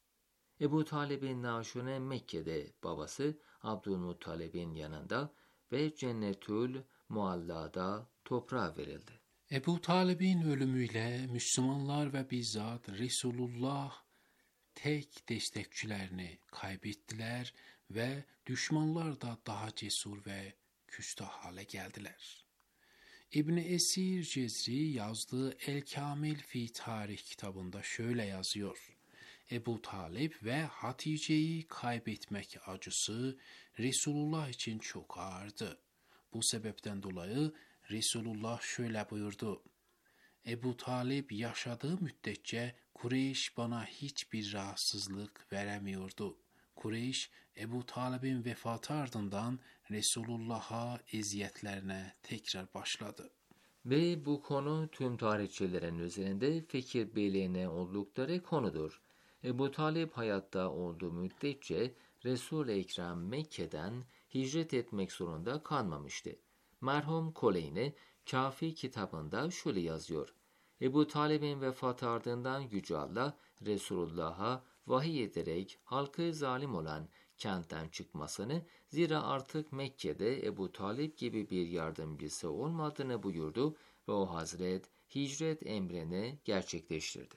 Ebu Talib'in naaşına Mekke'de babası Abdülmuttalib'in yanında ve Cennetül Mualla'da toprağa verildi. Ebu Talib'in ölümüyle Müslümanlar ve bizzat Resulullah tek destekçilerini kaybettiler ve düşmanlar da daha cesur ve küstah hale geldiler. İbn Esir Cezri yazdığı El Kamil fi Tarih kitabında şöyle yazıyor: Ebu Talib ve Hatice'yi kaybetmek acısı Resulullah için çok ağırdı. Bu sebepten dolayı Resulullah şöyle buyurdu: Ebu Talib yaşadığı müddetçe Kureyş bana hiçbir rahatsızlık veremiyordu. Kureyş, Ebu Talib'in vefatı ardından Resulullah'a eziyetlerine tekrar başladı. Ve bu konu tüm tarihçilerin üzerinde fikir birliğine oldukları konudur. Ebu Talib hayatta olduğu müddetçe Resul-i Ekrem Mekke'den hicret etmek zorunda kalmamıştı. Merhum Koleyni Kafi kitabında şöyle yazıyor: Ebu Talib'in vefatı ardından Yüce Allah Resulullah'a vahiy ederek halkı zalim olan kentten çıkmasını, zira artık Mekke'de Ebu Talib gibi bir yardımcısı olmadığını buyurdu ve o Hazret hicret emrini gerçekleştirdi.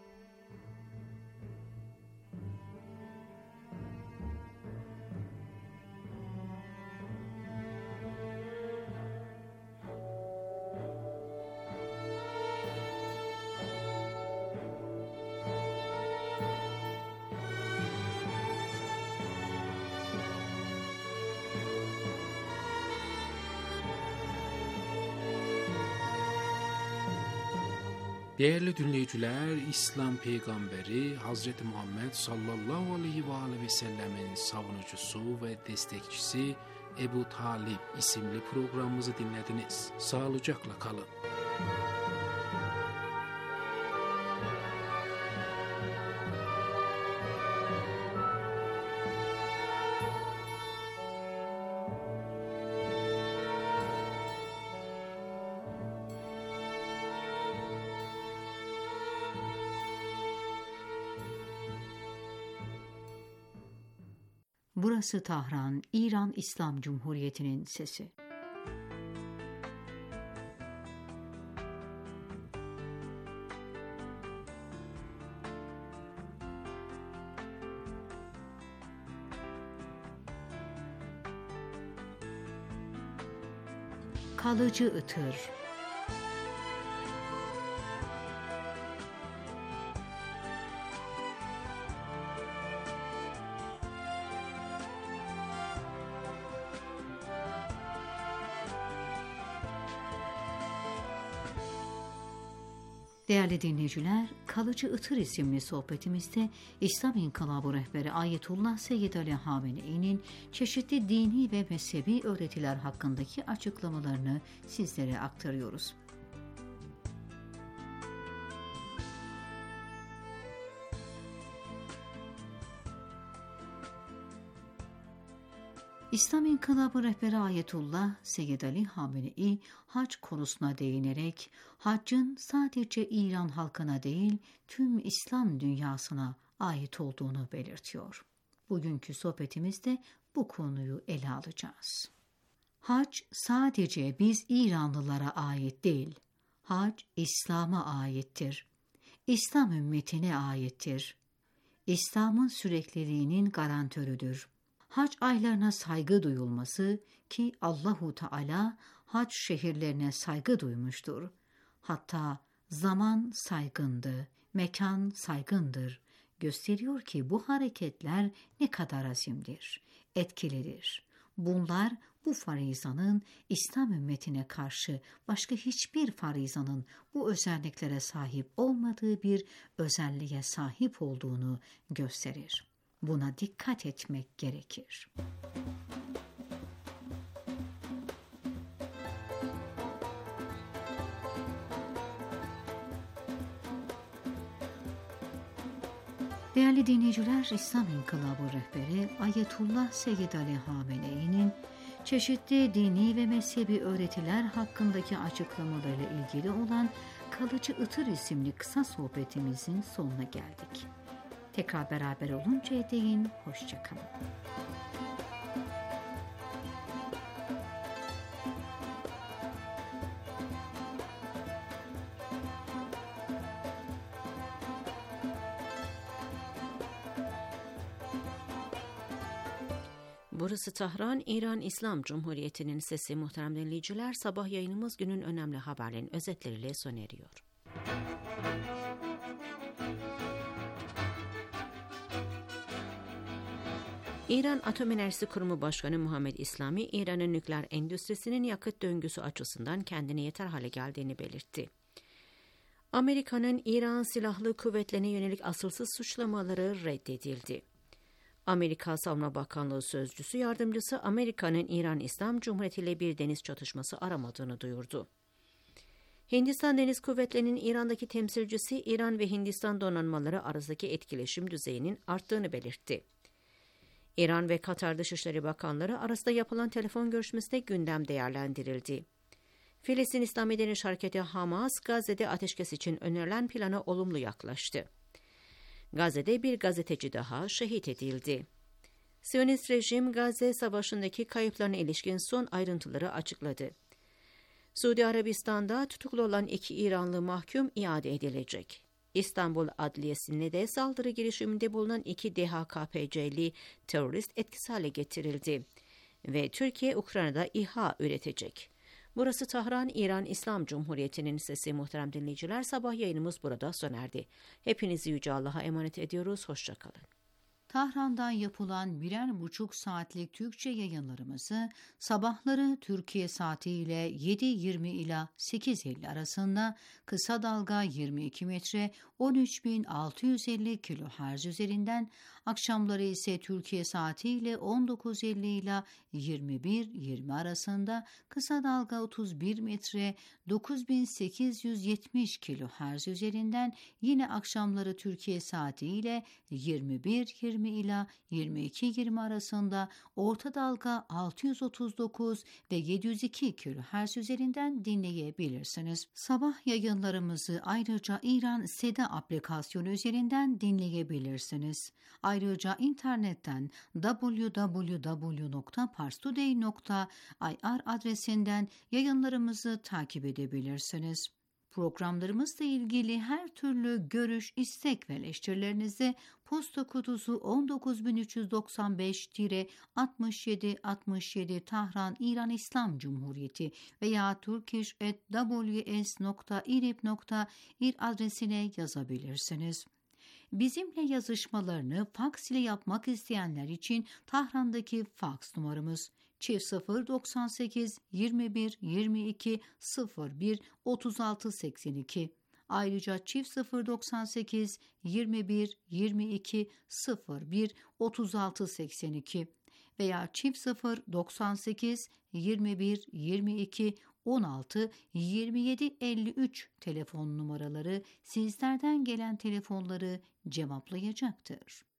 Değerli dinleyiciler, İslam peygamberi Hazreti Muhammed sallallahu aleyhi ve aleyhi ve sellemin savunucusu ve destekçisi Ebu Talib isimli programımızı dinlediniz. Sağlıcakla kalın. Burası Tahran, İran İslam Cumhuriyeti'nin sesi. Kalıcı ıtır. Değerli dinleyiciler, Kalıcı Itır isimli sohbetimizde İslam İnkılabı rehberi Ayetullah Seyyid Ali Hamenei'nin çeşitli dini ve mezhebi öğretiler hakkındaki açıklamalarını sizlere aktarıyoruz. İslam İnkılabı rehberi Ayetullah Seyyid Ali Hamenei hac konusuna değinerek haccın sadece İran halkına değil tüm İslam dünyasına ait olduğunu belirtiyor. Bugünkü sohbetimizde bu konuyu ele alacağız. Hac sadece biz İranlılara ait değil, hac İslam'a aittir. İslam ümmetine aittir. İslam'ın sürekliliğinin garantörüdür. Hac aylarına saygı duyulması ki Allahu Teala hac şehirlerine saygı duymuştur. Hatta zaman saygındı, mekan saygındır. Gösteriyor ki bu hareketler ne kadar azimdir, etkilidir. Bunlar bu farizanın İslam ümmetine karşı başka hiçbir farizanın bu özelliklere sahip olmadığı bir özelliğe sahip olduğunu gösterir. Buna dikkat etmek gerekir. Değerli dinleyiciler, İslam İnkılabı rehberi Ayetullah Seyyid Ali Hamenei'nin çeşitli dini ve mezhebi öğretiler hakkındaki açıklamalarıyla ilgili olan Kalıcı Itır isimli kısa sohbetimizin sonuna geldik. Tekrar beraber oluncaya değin, hoşça kalın. Burası Tahran, İran İslam Cumhuriyeti'nin sesi. Muhterem dinleyiciler, sabah yayınımız günün önemli haberlerin özetleriyle sona eriyor. İran Atom Enerjisi Kurumu Başkanı Muhammed İslami, İran'ın nükleer endüstrisinin yakıt döngüsü açısından kendine yeter hale geldiğini belirtti. Amerika'nın İran Silahlı Kuvvetlerine yönelik asılsız suçlamaları reddedildi. Amerika Savunma Bakanlığı Sözcüsü Yardımcısı, Amerika'nın İran İslam Cumhuriyeti ile bir deniz çatışması aramadığını duyurdu. Hindistan Deniz Kuvvetleri'nin İran'daki temsilcisi İran ve Hindistan donanmaları arasındaki etkileşim düzeyinin arttığını belirtti. İran ve Katar Dışişleri Bakanları arasında yapılan telefon görüşmesinde gündem değerlendirildi. Filistin İslami Direniş Hareketi Hamas, Gazze'de ateşkes için önerilen plana olumlu yaklaştı. Gazze'de bir gazeteci daha şehit edildi. Siyonist rejim, Gazze Savaşı'ndaki kayıplarına ilişkin son ayrıntıları açıkladı. Suudi Arabistan'da tutuklu olan iki İranlı mahkum iade edilecek. İstanbul Adliyesi'ne de saldırı girişiminde bulunan iki D H K P C'li terörist etkisiz hale getirildi. Ve Türkiye, Ukrayna'da İHA üretecek. Burası Tahran, İran İslam Cumhuriyeti'nin sesi. Muhterem dinleyiciler, sabah yayınımız burada sona erdi. Hepinizi Yüce Allah'a emanet ediyoruz. Hoşça kalın. Tahran'dan yapılan birer buçuk saatlik Türkçe yayınlarımızı sabahları Türkiye saatiyle yedi yirmi ila sekiz elli arasında kısa dalga yirmi iki metre on üç bin altı yüz elli kilohertz üzerinden, akşamları ise Türkiye saatiyle on dokuz elli ila yirmi bir yirmi arasında kısa dalga otuz bir metre dokuz bin sekiz yüz yetmiş kilohertz üzerinden, yine akşamları Türkiye saatiyle yirmi bir yirmi ila yirmi iki yirmi arasında orta dalga altı yüz otuz dokuz ve yedi yüz iki kilohertz üzerinden dinleyebilirsiniz. Sabah yayınlarımızı ayrıca İran Seda aplikasyonu üzerinden dinleyebilirsiniz. Ayrıca internetten double-u double-u double-u nokta parstoday nokta i r adresinden yayınlarımızı takip edebilirsiniz. Programlarımızla ilgili her türlü görüş, istek ve eleştirilerinizi posta kutusu on dokuz bin üç yüz doksan beş altmış yedi altmış yedi Tahran, İran İslam Cumhuriyeti veya turkish at w s nokta irib nokta ir adresine yazabilirsiniz. Bizimle yazışmalarını faks ile yapmak isteyenler için Tahran'daki faks numaramız çift sıfır doksan sekiz yirmi bir yirmi iki sıfır bir otuz altı seksen iki. Ayrıca çift sıfır doksan sekiz yirmi bir yirmi iki sıfır bir otuz altı seksen iki veya çift sıfır doksan sekiz yirmi bir yirmi iki on altı yirmi yedi elli üç telefon numaraları sizlerden gelen telefonları cevaplayacaktır.